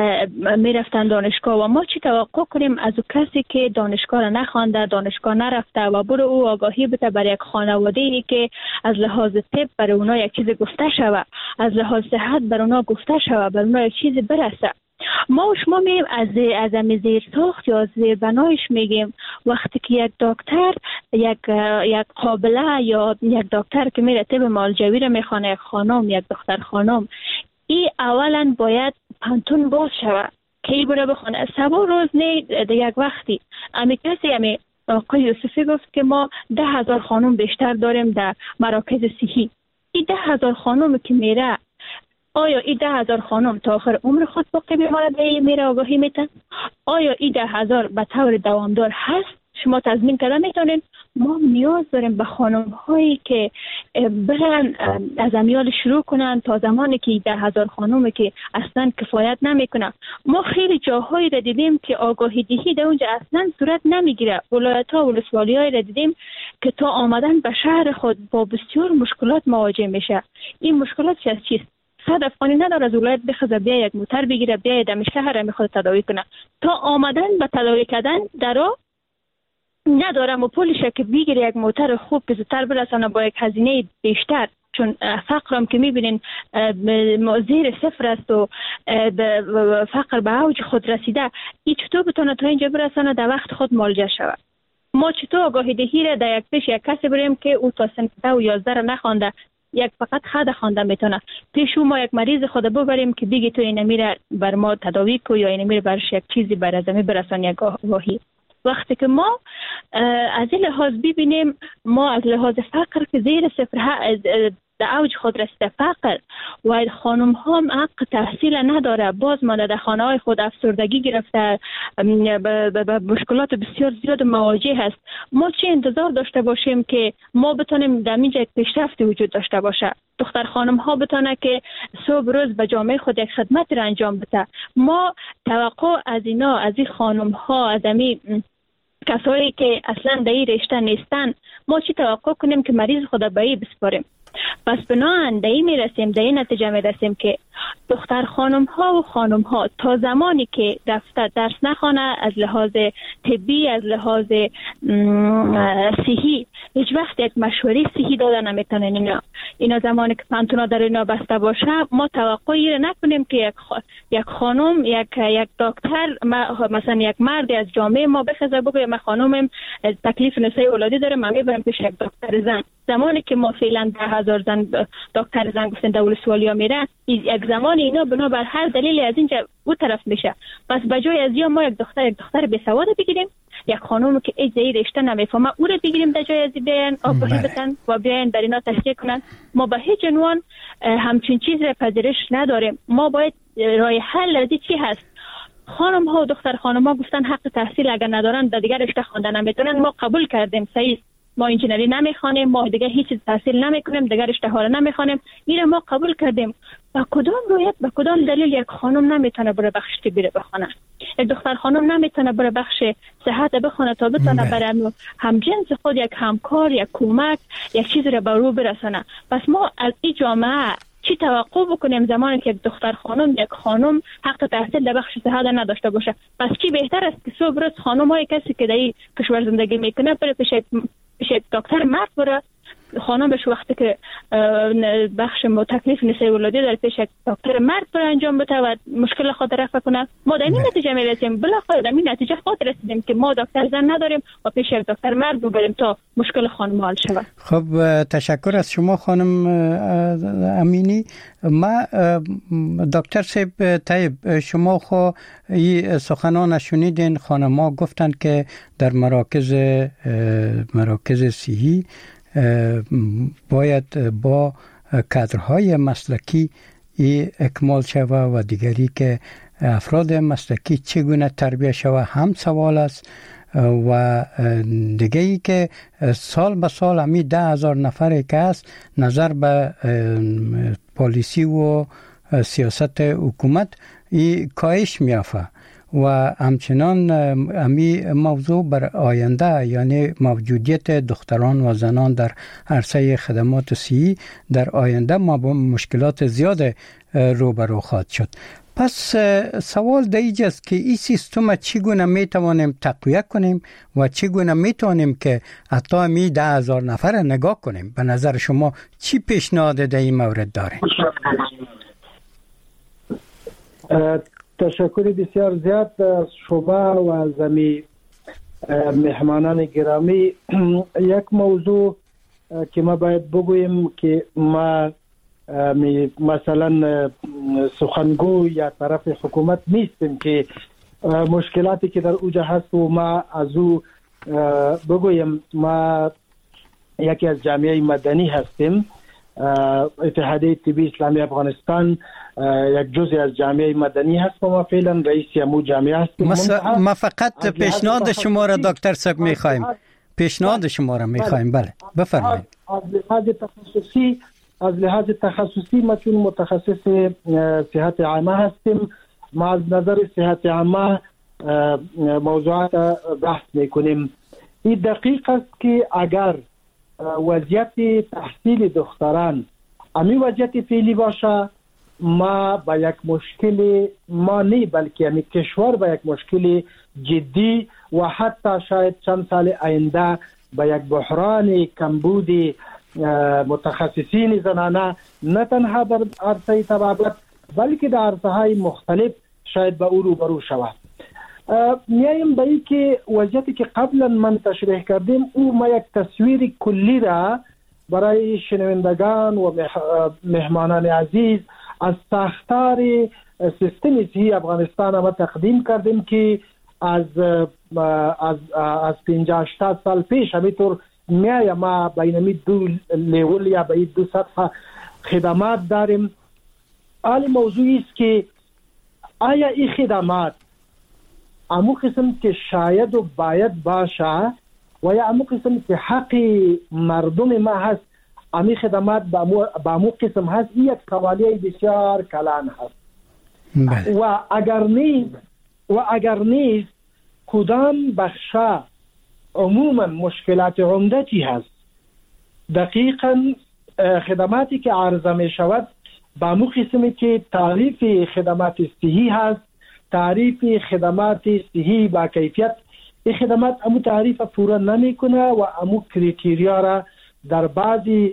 میرفتن دانشگاه و ما چی توقع کنیم از او کسی که دانشگاه را نخوانده، دانشگاه نرفته و برو او آگاهی بده برای یک خانواده ای که از لحاظ طب برای اونا یک چیز گفته شوه، از لحاظ صحت برای اونا گفته شوه، برای اونا یک چیز برسه. ما و شما میگیم از از زیر ساخت یا زیر بنایش میگیم وقتی که یک دکتر یک یک قابله یا یک دکتر که میره طب مالجوی رو میخوانه، یک خانم یک دختر خانم، این اولا باید پانتون باز شوه که ای بره بخونه. سبا روز نه در یک وقتی امی کسی امی آقای یوسفی گفت که ما ده هزار خانم بیشتر داریم در مراکز صحی. این ده هزار خانم که میره، آیا این ده هزار خانم تا آخر عمر خود باقی بیماره به میره آگاهی میتن؟ آیا این ده هزار به طور دوامدار هست؟ شما تضمین کرده میتونین؟ ما نیاز داریم به خانم هایی که برن از امیال شروع کنن تا زمانی که ده هزار خانم که اصلا کفایت نمیکنه. ما خیلی جاهایی را دیدیم که آگاهی دهی در اونجا اصلا صورت نمیگیره. ولایت ها و ولسوالی هایی را دیدیم که تا آمدن به شهر خود با بسیار مشکلات مواجه میشه. این مشکلات چیست؟ صد افغانی نداره از ولایت بخواد بیا یک موتر بگیره بیا در شهر میخواد تداوی کنه، تا آمدن به تداوی کردن درو ندارم و پولش که بگیره یک موتر خوب که زودتر برسانه با یک هزینه بیشتر، چون فقرم که میبینین زیر صفر است و فقر به اوج خود رسیده، این چطور بتونه تا اینجا برسانه در وقت خود مالجه شود؟ ما چطور آگاهی دهی را در یک پیش یک کسی بریم که او تا صنف ده و یازده را نخوانده، یک فقط خود خوانده میتونه، پیش ما یک مریض خود ببریم که بگی تو این میره بر ما تداوی کو یا این میره برش یک چیزی بر ازمی برسان یک آگاهی. وقتی که ما از این لحاظ ببینیم ما از لحاظ فقر که زیر صفر در اوج خود رسیده فقر و خانم ها هم حق تحصیل نداره، باز مانده در خانه های خود افسردگی گرفته، به مشکلات بسیار زیاد مواجه هست. ما چه انتظار داشته باشیم که ما بتونیم در اینجا یک پیشرفت وجود داشته باشه؟ دختر خانم ها بتونه که صبح روز به جامعه خود یک خدمت را انجام بده. ما توقع از اینا، از این خانم ها، از امی کسایی که اصلا در این رشته نیستن، ما چی توقع کنیم که مریض خود به این بسپاریم؟ پس بناهن در این میرسیم، در این نتیجه میرسیم که دختر خانم ها و خانم ها تا زمانی که دفتر درس نخوانه، از لحاظ طبی، از لحاظ صحی، هیچ وقت یک مشوره صحی داده نمیتونن. اینا اینا زمانی که پانتونا در اینا بسته باشه، ما توقعی نکنیم که یک خ... یک خانم، یک یک دکتر، مثلا یک مرد از جامعه ما بخزه بگه من خانومم تکلیف نسای اولادی داره، من میبرم پیش یک دکتر زن. زمانی که ما فعلا ده هزار زن دکتر زن گفتن دول سوالیا میره، یک زمان اینا بنابر هر دلیلی از اینجا او طرف میشه. پس بجای از یا ما یک دختر یک دختر بی سواد بگیریم، یک خانوم که اجازه رشته نمیفهمه او رو بگیریم در جای از بیان آگاهی بدن و بیان در اینا تشریح کنن، ما به هیچ عنوان همچین چیز را پذیرش نداریم. ما باید راه حل از چی هست؟ خانم ها و دختر خانم ها گفتن حق تحصیل اگر ندارن در دیگر رشته خواندن نمیتونن. ما قبول کردیم، صحیح، ما انجینری نمیخوانیم، ما دیگه هیچ چیز تحصیل نمیکنیم، دیگه رشته ها رو نمیخوانیم، میره ما قبول کردیم. با کدام رویت، با کدام دلیل یک خانم نمیتونه بره بخش طبی بخونه؟ یک دختر خانم نمیتونه بره بخش صحت بخونه تا بتونه برای همجنس خود یک همکار، یک کمک، یک چیز رو به رو برسونه؟ پس ما از این جامعه چی توقع بکنیم زمانی که یک دختر خانم، یک خانم حق تحصیل در بخش صحت نداشته باشه؟ پس چی بهتر است که صبح روز خانم های کسی که در این کشور زندگی میکنه بره پیش پیش دکتر مرد بره، خانم بهش وقتی که بخش تکلیف نسای ولادی در پیش دکتر مرد بره انجام بده و مشکل خود رفع کنه. ما در این نتیجه میرسیم، بالاخره در این نتیجه خود رسیدیم که ما دکتر زن نداریم و پیش دکتر مرد ببریم تا مشکل خانم حل شود. خب تشکر از شما خانم امینی. ما دکتر صاحب طیب، شما خو این سخنان شنیدین، خانم‌ها گفتند که در مراکز مراکز صحی باید با کادرهای مسلکی اکمال شود و دیگری که افراد مسلکی چگونه تربیت شود هم سوال است. و دیگه ای که سال به سال همی ده هزار نفر که است نظر به پالیسی و سیاست حکومت ای کاهش میافه و همچنان امی موضوع بر آینده، یعنی موجودیت دختران و زنان در عرصه خدمات صحی در آینده ما با مشکلات زیاد روبرو خواهد شد. پس سوال دیگه است که این سیستم چگونه میتوانیم تقویت کنیم و چگونه میتوانیم که حتی می ده هزار نفر نگاه کنیم؟ به نظر شما چی پیشنهاد در این مورد داره؟ تشکر بسیار زیاد از شما و از امی مهمانان گرامی. یک موضوع که ما باید بگویم که ما مثلا سخنگو یا طرف حکومت نیستیم که مشکلاتی که در اوجه هست و ما از او بگویم. ما یکی از جامعه مدنی هستیم، اتحادیه طبی اسلامی افغانستان یک جزء از جامعه مدنی هست و ما فعلا رئیس امو جامعه هستیم. ما فقط پیشنهاد شما را دکتر صاحب میخوایم، پیشنهاد شما را میخوایم. بله بفرمایید. از لحاظ تخصصی از لحاظ تخصصی ما چون متخصص صحت عامه هستیم، ما از نظر صحت عامه موضوعات بحث میکنیم. این دقیق است که اگر وضعیت تحصیل دختران امی وضعیت فعلی باشه، ما با یک مشکل، ما نه بلکه امی کشور با یک مشکل جدی و حتی شاید چند سال آینده با یک بحران کمبود متخصصین زنانه، نه تنها در عرصه طبابت بلکه در عرصه های مختلف شاید به او روبرو شود. میایم به این که وضعیتی که قبلا من تشریح کردیم او ما یک تصویر کلی را برای شنوندگان و مهمانان عزیز از ساختار سیستم صحی افغانستان ما تقدیم کردیم که از از از پنجاه هشتاد سال پیش همینطور میایم ما بین دو لیول یا بین دو سطح خدمات داریم. حال موضوعی است که آیا این خدمات امو قسم که شاید و باید باشه و یا امو قسم که حق مردم ما هست، امی خدمات با امو قسم هست، یک سوالیه بسیار کلان هست. بله. و اگر نیست و اگر نیست کدام بخشا عموما مشکلات عمدتی هست. دقیقا خدماتی که عرضه می شود به همون قسمی که تعریف خدمات صحی هست، تعریف خدمات صحی با کیفیت، این خدمات همون تعریف پورا نمی کنه و همون کریتریا را در بعضی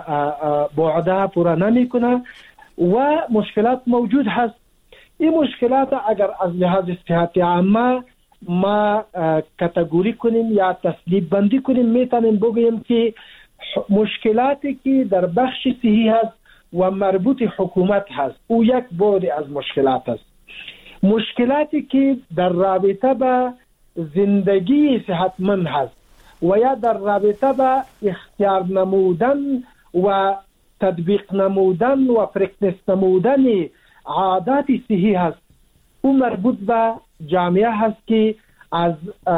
بعدها پورا نمی کنه و مشکلات موجود هست. این مشکلات اگر از لحاظ صحت عامه ما کاتگوری کنیم یا تصنیف بندی کنیم، میتونیم بگوییم که مشکلاتی که در بخش صحی هست و مربوط حکومت هست او یک بعد از مشکلات است. مشکلاتی که در رابطه با زندگی صحتمند هست و یا در رابطه با اختیار نمودن و تطبیق نمودن و پرکتیس نمودن عادات صحی هست، او مربوط به جامعه هست که از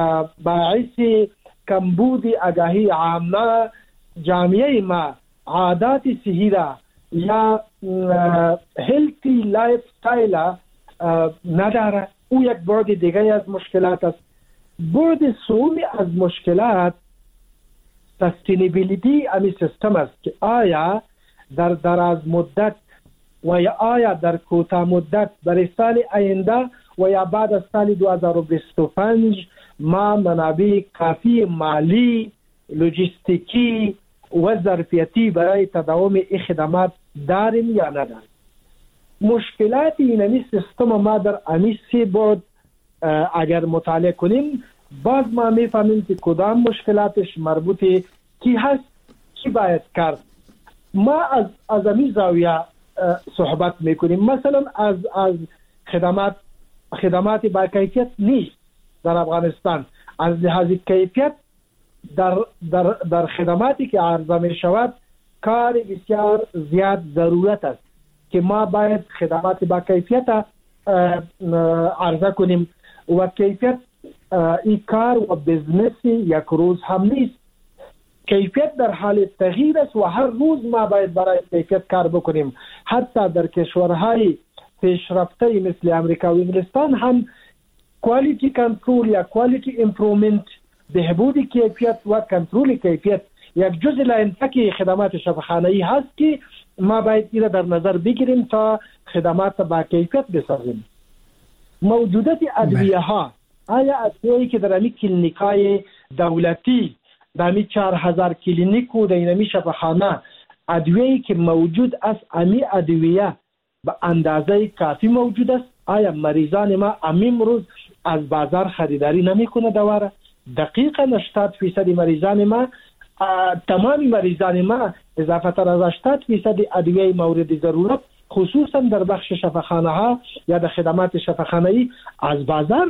باعث کمبود آگاهی عامه جامعه ما عادات صحی را یا هلتی لایف استایل نداره. او یک بعد دیگه از مشکلات است. بعد سومی از مشکلات سستینبیلیتی امی سیستم است که آیا در دراز مدت و یا آیا در کوتاه مدت برای سال آینده و یا بعد از سال دو هزار و بیست و پنج ما منابع کافی مالی، لوجستیکی و ظرفیتی برای تداوم این خدمات داریم یا نداریم. مشکلات این سیستم ما در امی سه بعد اگر مطالعه کنیم باز ما میفهمیم که کدام مشکلاتش مربوط کی هست، کی باید کرد. ما از از امی زاویه صحبت میکنیم. مثلا از از خدمات خدمات با کیفیت نیست در افغانستان. از لحاظ کیفیت در در در خدماتی که عرضه می شود کار بسیار زیاد ضرورت است که ما باید خدمات با کیفیت عرضه کنیم و کیفیت این کار و بزنس یک روز هم نیست. کیفیت در حال تغییر است و هر روز ما باید برای کیفیت کار بکنیم. حتی در کشورهای پیشرفته مثل امریکا و انگلستان هم کوالیتی کنترل یا کوالیتی امپروومنت، بهبود کیفیت و کنترل کیفیت یک جزء لاینتکی خدمات شفاخانه‌ای هست که ما باید این در نظر بگیریم تا خدمات با کیفیت بسازیم. موجودات ادویه ها، آیا ادویه‌ای که در امی کلینیکای دولتی در امی چهار هزار کلینیک و در امی شفاخانه ادویه‌ای که موجود است، امی ادویه به اندازه کافی موجود است؟ آیا مریضان ما امیم روز از بازار خریداری نمیکنه دواره؟ دقیقاً هشتاد فیصد مریضان ما، تمام مریضان ما اضافه تر از هشتاد فیصد ادویه مورد ضرورت خصوصا در بخش شفاخانه ها یا در خدمات شفاخانه‌ای از بازار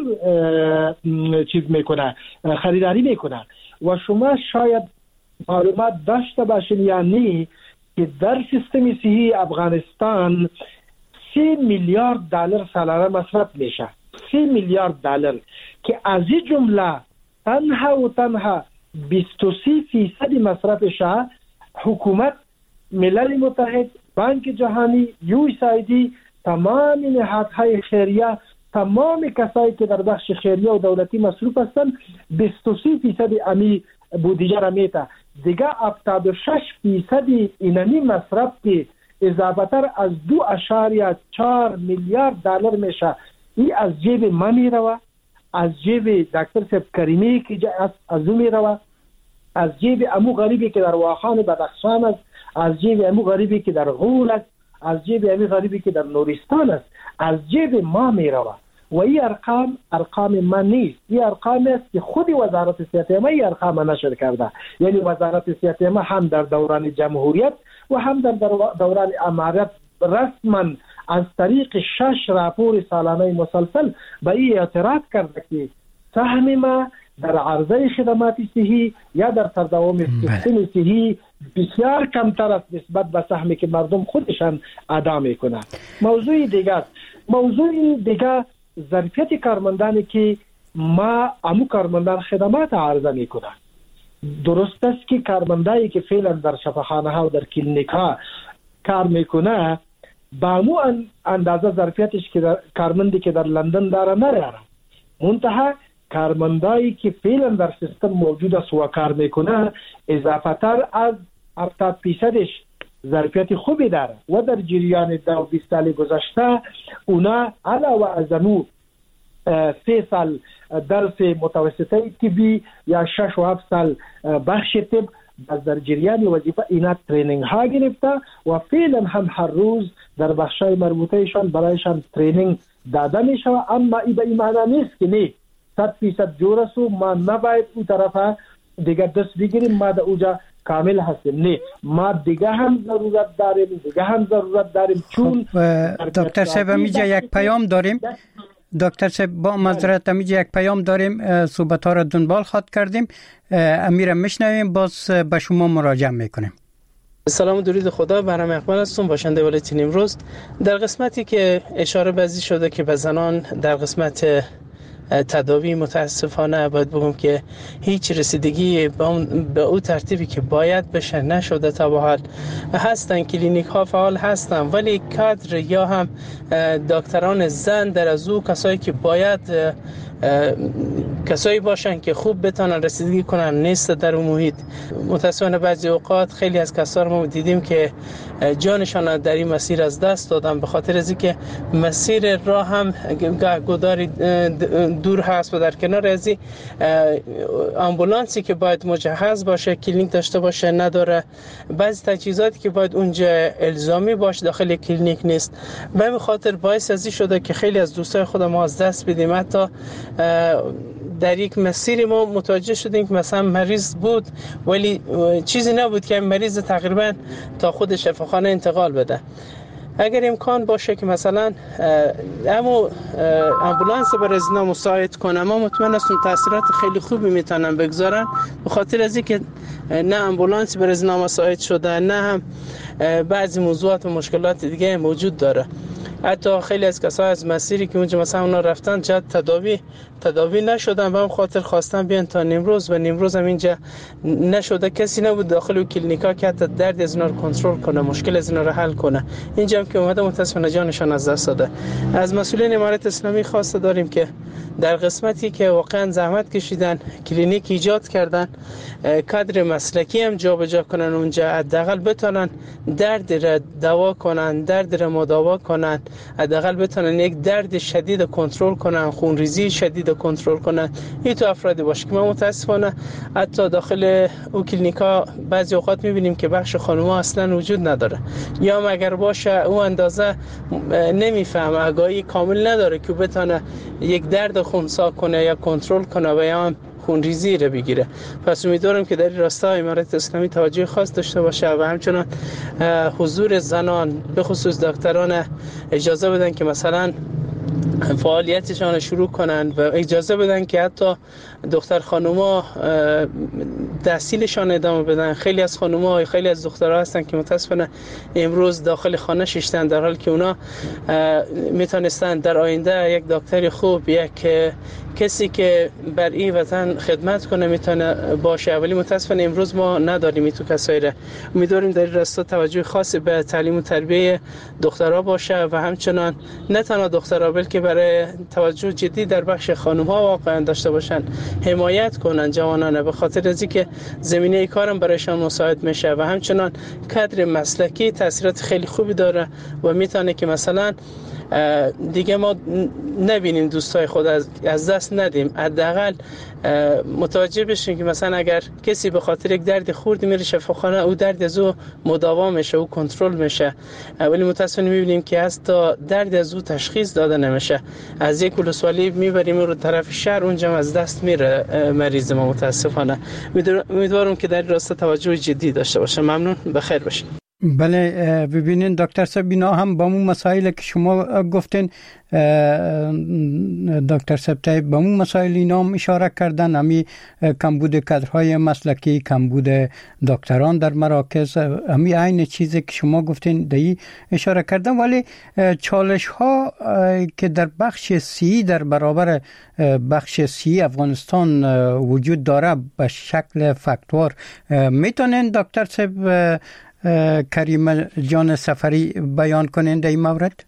چیز میکنه، خریداری میکنه. و شما شاید معلومات داشته باشین یا نه که در سیستم صحی افغانستان سی میلیارد دلار سالانه مصرف میشه. سی میلیارد دلار که از این جمله تنها و تنها بیست و سه فیصد مصرفش حکومت، ملل متحد، بانک جهانی، یو اس ای دی، تمام نهادهای خیریه، تمام کسایی که در بخش خیریه و دولتی مصروف هستند بیست و سه فیصد امی بودجه را میته. دیگه هفتاد و شش فیصد اینمی مصرف که اضافه تر از دو اشاریه چهار میلیارد دلار میشه، این از جیب ما میروه، از جیب دکتر صاحب کریمی که از او میروه، از جیب امو غریبی که در واخان بدخشان است، از جیب امو غریبی که در غول است، از جیب امو غریبی که در نورستان است، از جیب ما میروه. و این ارقام ارقام من نیست، این ارقام است که خود وزارت صحت ما این ارقام نشر کرده. یعنی وزارت صحت ما هم در دوران جمهوریت و هم در دوران امارت رسما از طریق شش راپور سالانه مسلسل به این اعتراف کرده که سهم ما در عرضه خدمات صحی یا در تداوم سیستم صحی بسیار کمتر است نسبت به سهمی که مردم خودشان ادا میکنند. موضوع دیگر موضوع دیگر ظرفیت کارمندانی که ما امو کارمندان خدمات عرضه میکنند. درست است که کارمندایی که فعلا در شفاخانه ها و در کلینیک ها کار میکنه با امو اندازه ظرفیتش که در کارمندی که در لندن داره نداره. منتها کارمندایی که فعلا در سیستم موجود است و کار میکنه اضافه تر از هفتاد فیصدش ظرفیت خوبی داره و در جریان ده و بیست سال گذشته اونا علاوه از انو سه سال درس متوسطه طبی یا شش و هفت سال بخش طب از در جریان وظیفه اینا ترینینگ ها گرفته و فعلا هم هر روز در بخشای مربوطهشان برایشان ترینینگ داده می شود. اما این به این معنی نیست که نه صد فیصد جور است و ما نباید اون طرف دیگر دست بگیریم، ما در اوجا کامل هستیم. نه، ما دیگه هم ضرورت داریم دیگه هم ضرورت داریم. چون دکتر صاحب میجا یک پیام داریم. دکتر صاحب با معذرت میجا یک پیام داریم، صحبت ها را دنبال خواد کردیم. امیر میشنویم، باز به شما مراجعه میکنیم. سلام و درود خدا، برام اقبال هستم، باشنده ولایت امروز. در قسمتی که اشاره بازی شده که به زنان در قسمت تداوی متاسفانه باید بگم که هیچ رسیدگی به اون به اون ترتیبی که باید بشه نشده. تا به حال هستن کلینیک ها فعال هستن، ولی کادر یا هم دکتران زن در از او کسایی که باید کسایی باشن که خوب بتونن رسیدگی کنن نیست در اون محیط. متاسفانه بعضی اوقات خیلی از کسا رو ما دیدیم که جانشان در این مسیر از دست دادن به خاطر از اینکه مسیر راه هم گوداری دور هست و در کنار از آمبولانسی که باید مجهز باشه، کلینیک داشته باشه نداره. بعضی تجهیزاتی که باید اونجا الزامی باشه داخل کلینیک نیست. به همین خاطر باعث از این شده که خیلی از دوستای خود ما از دست بدیم. حتی در یک مسیر ما متوجه شدیم که مثلا مریض بود ولی چیزی نبود که مریض تقریبا تا خود شفاخانه انتقال بده. اگر امکان باشه که مثلا امو امبولانس برای از اینا مساعد کنه، ما مطمئن هستم تاثیرات خیلی خوبی میتونن بگذارن، به خاطر از اینکه نه امبولانس برای از اینا مساعد شده، نه هم بعضی موضوعات و مشکلات دیگه موجود داره. حتی خیلی از کسا از مسیری که اونجا مثلا اونا رفتن جد تداوی تداوی نشدن، به اون خاطر خواستن بیان تا نیمروز و نیمروز هم اینجا نشده. کسی نبود داخل و کلینیکا که حتی درد از اینا رو کنترل کنه، مشکل از اینا رو حل کنه. اینجا هم که اومده متاسفانه جانشان از دست داده. از مسئولین امارت اسلامی خواسته داریم که در قسمتی که واقعا زحمت کشیدن، کلینیک ایجاد کردن، کادر مسلکی هم جابجا کنن اونجا، حداقل بتونن درد را دوا کنن، درد را مداوا کنن، حداقل بتونن یک درد شدید کنترل کنن، خونریزی شدید کنترل کنن. این تو افرادی باشه که ما متاسفانه حتی داخل او کلینیکا بعضی اوقات میبینیم که بخش خانوما اصلا وجود نداره، یا اگر باشه او اندازه نمیفهمه، آگاهی کامل نداره که بتونه یک درد خونسا کنه یا کنترل کنه و یا هم خونریزی رو بگیره. پس امیدوارم که در این راستا امارت اسلامی توجه خاص داشته باشه و همچنان حضور زنان به خصوص دکتران اجازه بدن که مثلا فعالیتشان شروع کنند و اجازه بدن که حتی دختر خانوما تحصیلشان ادامه بدن. خیلی از خانوما، خیلی از دخترها هستن که متاسفانه امروز داخل خانه ششتن، در حالی که اونا میتونستن در آینده یک دکتر خوب، یک کسی که بر این وطن خدمت کنه میتونه باشه، ولی متاسفانه امروز ما نداریم این تو کسایی را. امیدواریم در این راستا توجه خاصی به تعلیم و تربیه دخترها باشه و همچنان نه تنها دخترها بلکه برای توجه جدی در بخش خانم‌ها واقعا داشته باشن، حمایت کنن جوانان، به خاطر از اینکه زمینه کارم برایشان مساعد میشه و همچنان کادر مسلکی تاثیرات خیلی خوبی داره و میتونه که مثلا دیگه ما نبینیم دوستای خود از دست ندیم. حداقل متوجه بشین که مثلا اگر کسی به خاطر یک درد خورد میره شفاخانه، او درد از او مداوا میشه، او کنترل میشه، ولی متاسفانه میبینیم که حتی درد از او تشخیص داده نمیشه. از یک ولسوالی میبریم رو طرف شهر، اونجا از دست میره مریض ما متاسفانه. امیدوارم که در راستا توجه جدی داشته باشه. ممنون، بخیر باشین. بله ببینین دکتر صاحب، اینا هم با اون مسائل که شما گفتین دکتر صاحب طیب با اون مسائل اینا هم اشاره کردن، همی کمبود کادرهای مسلکی، کمبود دکتران در مراکز، همی عین چیزی که شما گفتین دی اشاره کردن. ولی چالش ها که در بخش سی در برابر بخش سی افغانستان وجود داره به شکل فاکتور، میتونین دکتر صاحب کریم جان سفری بیان کنند در این مورد؟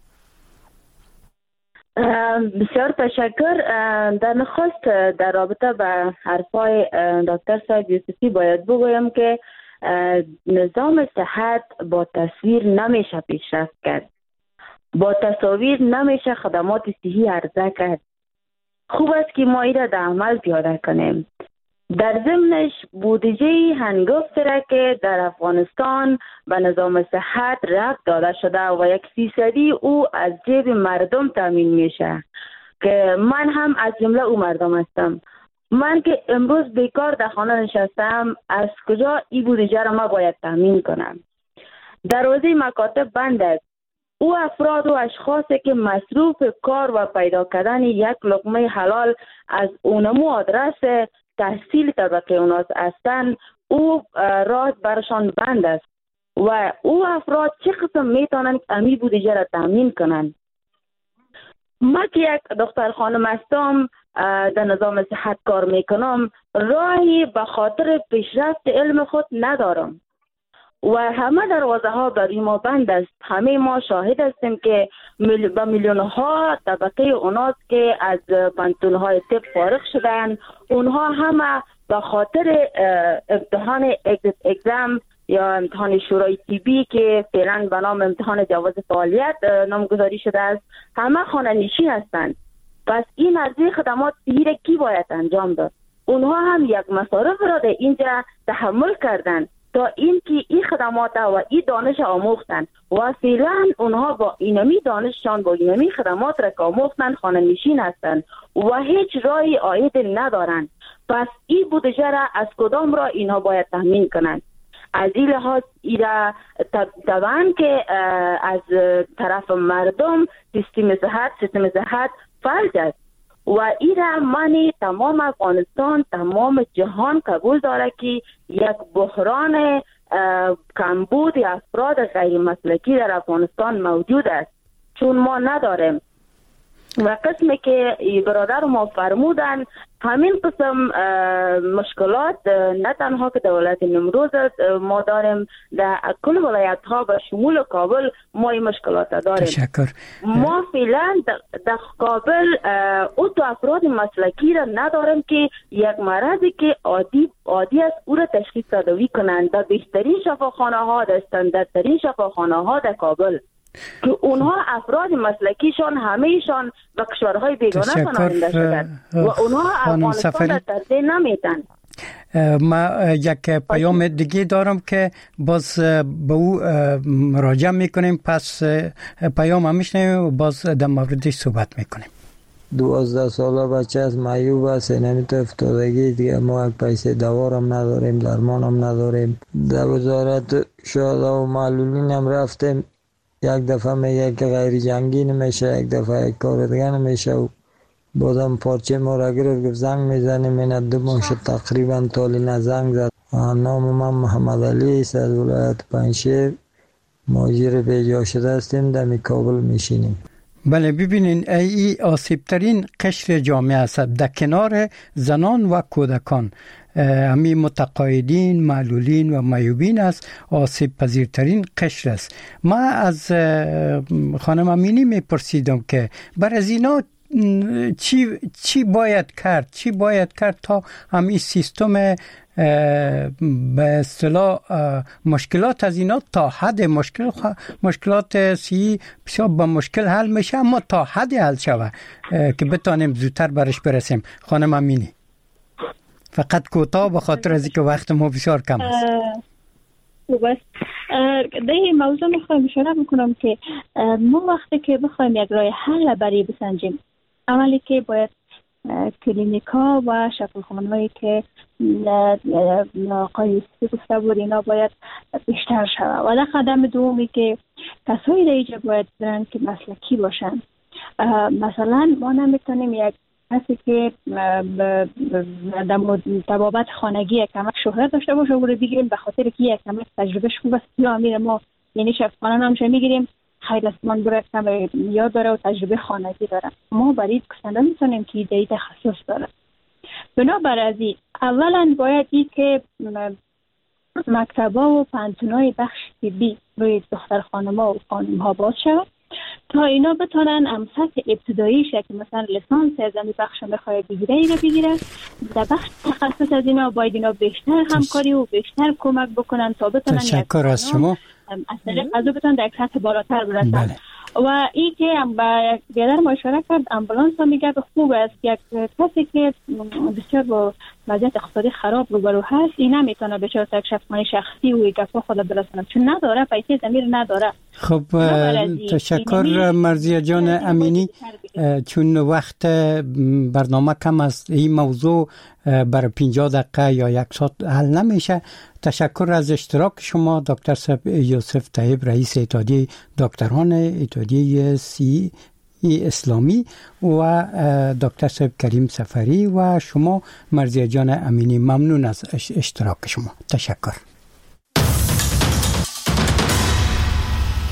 بسیار تشکر. در نخست در رابطه به حرفای دکتر صاحب یوسفی باید بگویم که نظام صحت با تصویر نمیشه پیشرفت کرد، با تصاویر نمیشه خدمات صحی عرضه کرد. خوب است که ما ایره در عمل پیاده کنیم. در ضمنش بودجه هنگفت را که در افغانستان به نظام صحت ربط داده شده و یک فیصدی او از جیب مردم تامین میشه که من هم از جمله او مردم هستم. من که امروز بیکار در خانه نشستم، از کجا این بودجه را ما باید تامین کنم؟ دروازه مکاتب بند است. او افراد و اشخاصی که مصروف کار و پیدا کردن یک لقمه حلال از اونمو آدرس تحصیل طبقه اوناس هستند، او راه برشان بند است و او افراد چه قسم میتونن امی بودجه را تامین کنند؟ ما که یک دختر خانم هستم، در نظام صحت کار میکنم، راهی به خاطر پیشرفت علم خود ندارم و همه دروازه ها برای ما بند است. همه ما شاهد هستیم که مل... به میلیون ها طبقه اوناس که از پانتون های طب فارغ شدن، اونها همه به خاطر امتحان اگزم یا امتحان شورای طبی که فعلا به نام امتحان جواز فعالیت نامگذاری شده است، همه خانه نشین هستند. پس این عرضه خدمات صحی را کی باید انجام داد؟ اونها هم یک مصارف را در اینجا تحمل کردند تا اینکه این خدمات و این دانش آموختن و فعلا اونها با اینمی دانششان با اینمی خدمات را که آموختن خانه نشین هستند و هیچ راهی عاید ندارند. پس این بودجه را از کدام را اینها باید تامین کنند؟ از این لحاظ ایرا طبعا که از طرف مردم سیستم صحت سیستم صحت فلج است و ایرا منی تمام افغانستان تمام جهان قبول داره که یک بحران کمبود افراد غیر مسلکی در افغانستان موجود است، چون ما نداریم. و قسمی که برادر ما فرمودن همین قسم مشکلات نه تنها که دولت نمروز ما داریم، در کل ولایت ها به شمول کابل ما این مشکلات داریم. تشکر. ما فعلا در کابل او تو افراد مسلکی را نداریم که یک مرضی که عادی عادی است او را تشخیص دادوی کنند در بهترین شفاخانه ها، در استانداردترین شفاخانه ها در کابل، که اونها افراد مسلکیشان همهشان به کشورهای بیگانه پناهنده شدند و اونها افغانستان را ترجیح نمیدن. ما یک پیام دیگه دارم که باز به او مراجعه میکنیم، پس پیام هم میشنیم و باز در موردش صحبت میکنیم. دوازده ساله بچه از معیوب است، نمیتونه افتادگی دیگه، ما پیسه دوارم نداریم، درمانم نداریم. در وزارت شهدا و معلولین هم رفتیم، یک دفعه میگه که غیر جنگی نمیشه، یک دفعه یک کار دیگه نمیشه و بازم پارچه ما را گرفت گفت زنگ میزنیم. این دو ماه شد تقریبا تالینا زنگ زد. نام من محمد علی است، از ولایت پنجشیر، مهاجر بیجا شده هستیم، در کابل میشینیم. بله، ببینین ای آسیب ترین قشر جامعه است، در کنار زنان و کودکان. همی متقاعدین، معلولین و معیوبین است، آسیب پذیرترین قشر است. ما از خانم امینی میپرسیدم که بر از اینا چی چی باید کرد چی باید کرد تا همین سیستم به اصطلاح مشکلات از اینا تا حد مشکل مشکلات سی بسیار با مشکل حل میشه، اما تا حد حل شوه که بتانیم زودتر برش برسیم. خانم امینی فقط کوتاه به خاطر از اینکه وقت ما بسیار کم است. بس در این موضوع میخوایم اشاره بکنم که ما وقتی که بخوایم یک راه حل برای بسنجیم، اولی که باید کلینیکا و شفاخانه‌هایی که آقای گفته بود اینا باید بیشتر شود و در قدم دومی که کسایی را اینجا باید برن که مسلکی باشن. مثلا ما نمیتونیم یک کسی که در طبابت خانگی یک کمک شهرت داشته باشه و رو بگیریم به خاطر که یک کمک تجربهش خوب است یا امیر ما یعنی شفاخانه همشه میگیریم خیلی است من برای کم یاد داره و تجربه خانگی داره. ما برای کسنده میتونیم که ایده تخصص داره. بنابر از این اولا باید ای که مکتبا و پانتونای بخش طبی روی دختر خانما و خانم ها باز شود تا اینا بتونن هم سطح ابتداییش که مثلا لیسانس از این بخش میخواد بگیره اینا بگیره. در بخش تخصص از اینا باید اینا بیشتر همکاری و بیشتر کمک بکنن تا بتونن تشکر از شما. از طریق از بتونن در سطح بالاتر برسن. بله. و این که هم با بیادر ما اشاره کرد امبولانس هم میگه خوب است. یک کسی که بسیار با وضعیت اقتصادی خراب روبرو هست این نمیتونه به چهار یک شفاخانه شخصی و گپا خود برسونه چون نداره پیسه ضمیر نداره. خب تشکر مرضیه جان امینی. چون وقت برنامه کم است این موضوع برای پنجاه دقیقه یا یک ساعت حل نمیشه. تشکر از اشتراک شما دکتر صاحب یوسف طیب رئیس اتحادیه دکتران اتحادیه سی ای اسلامی و دکتر صاحب کریم سفری و شما مرضیه جان امینی. ممنون از اشتراک شما. تشکر.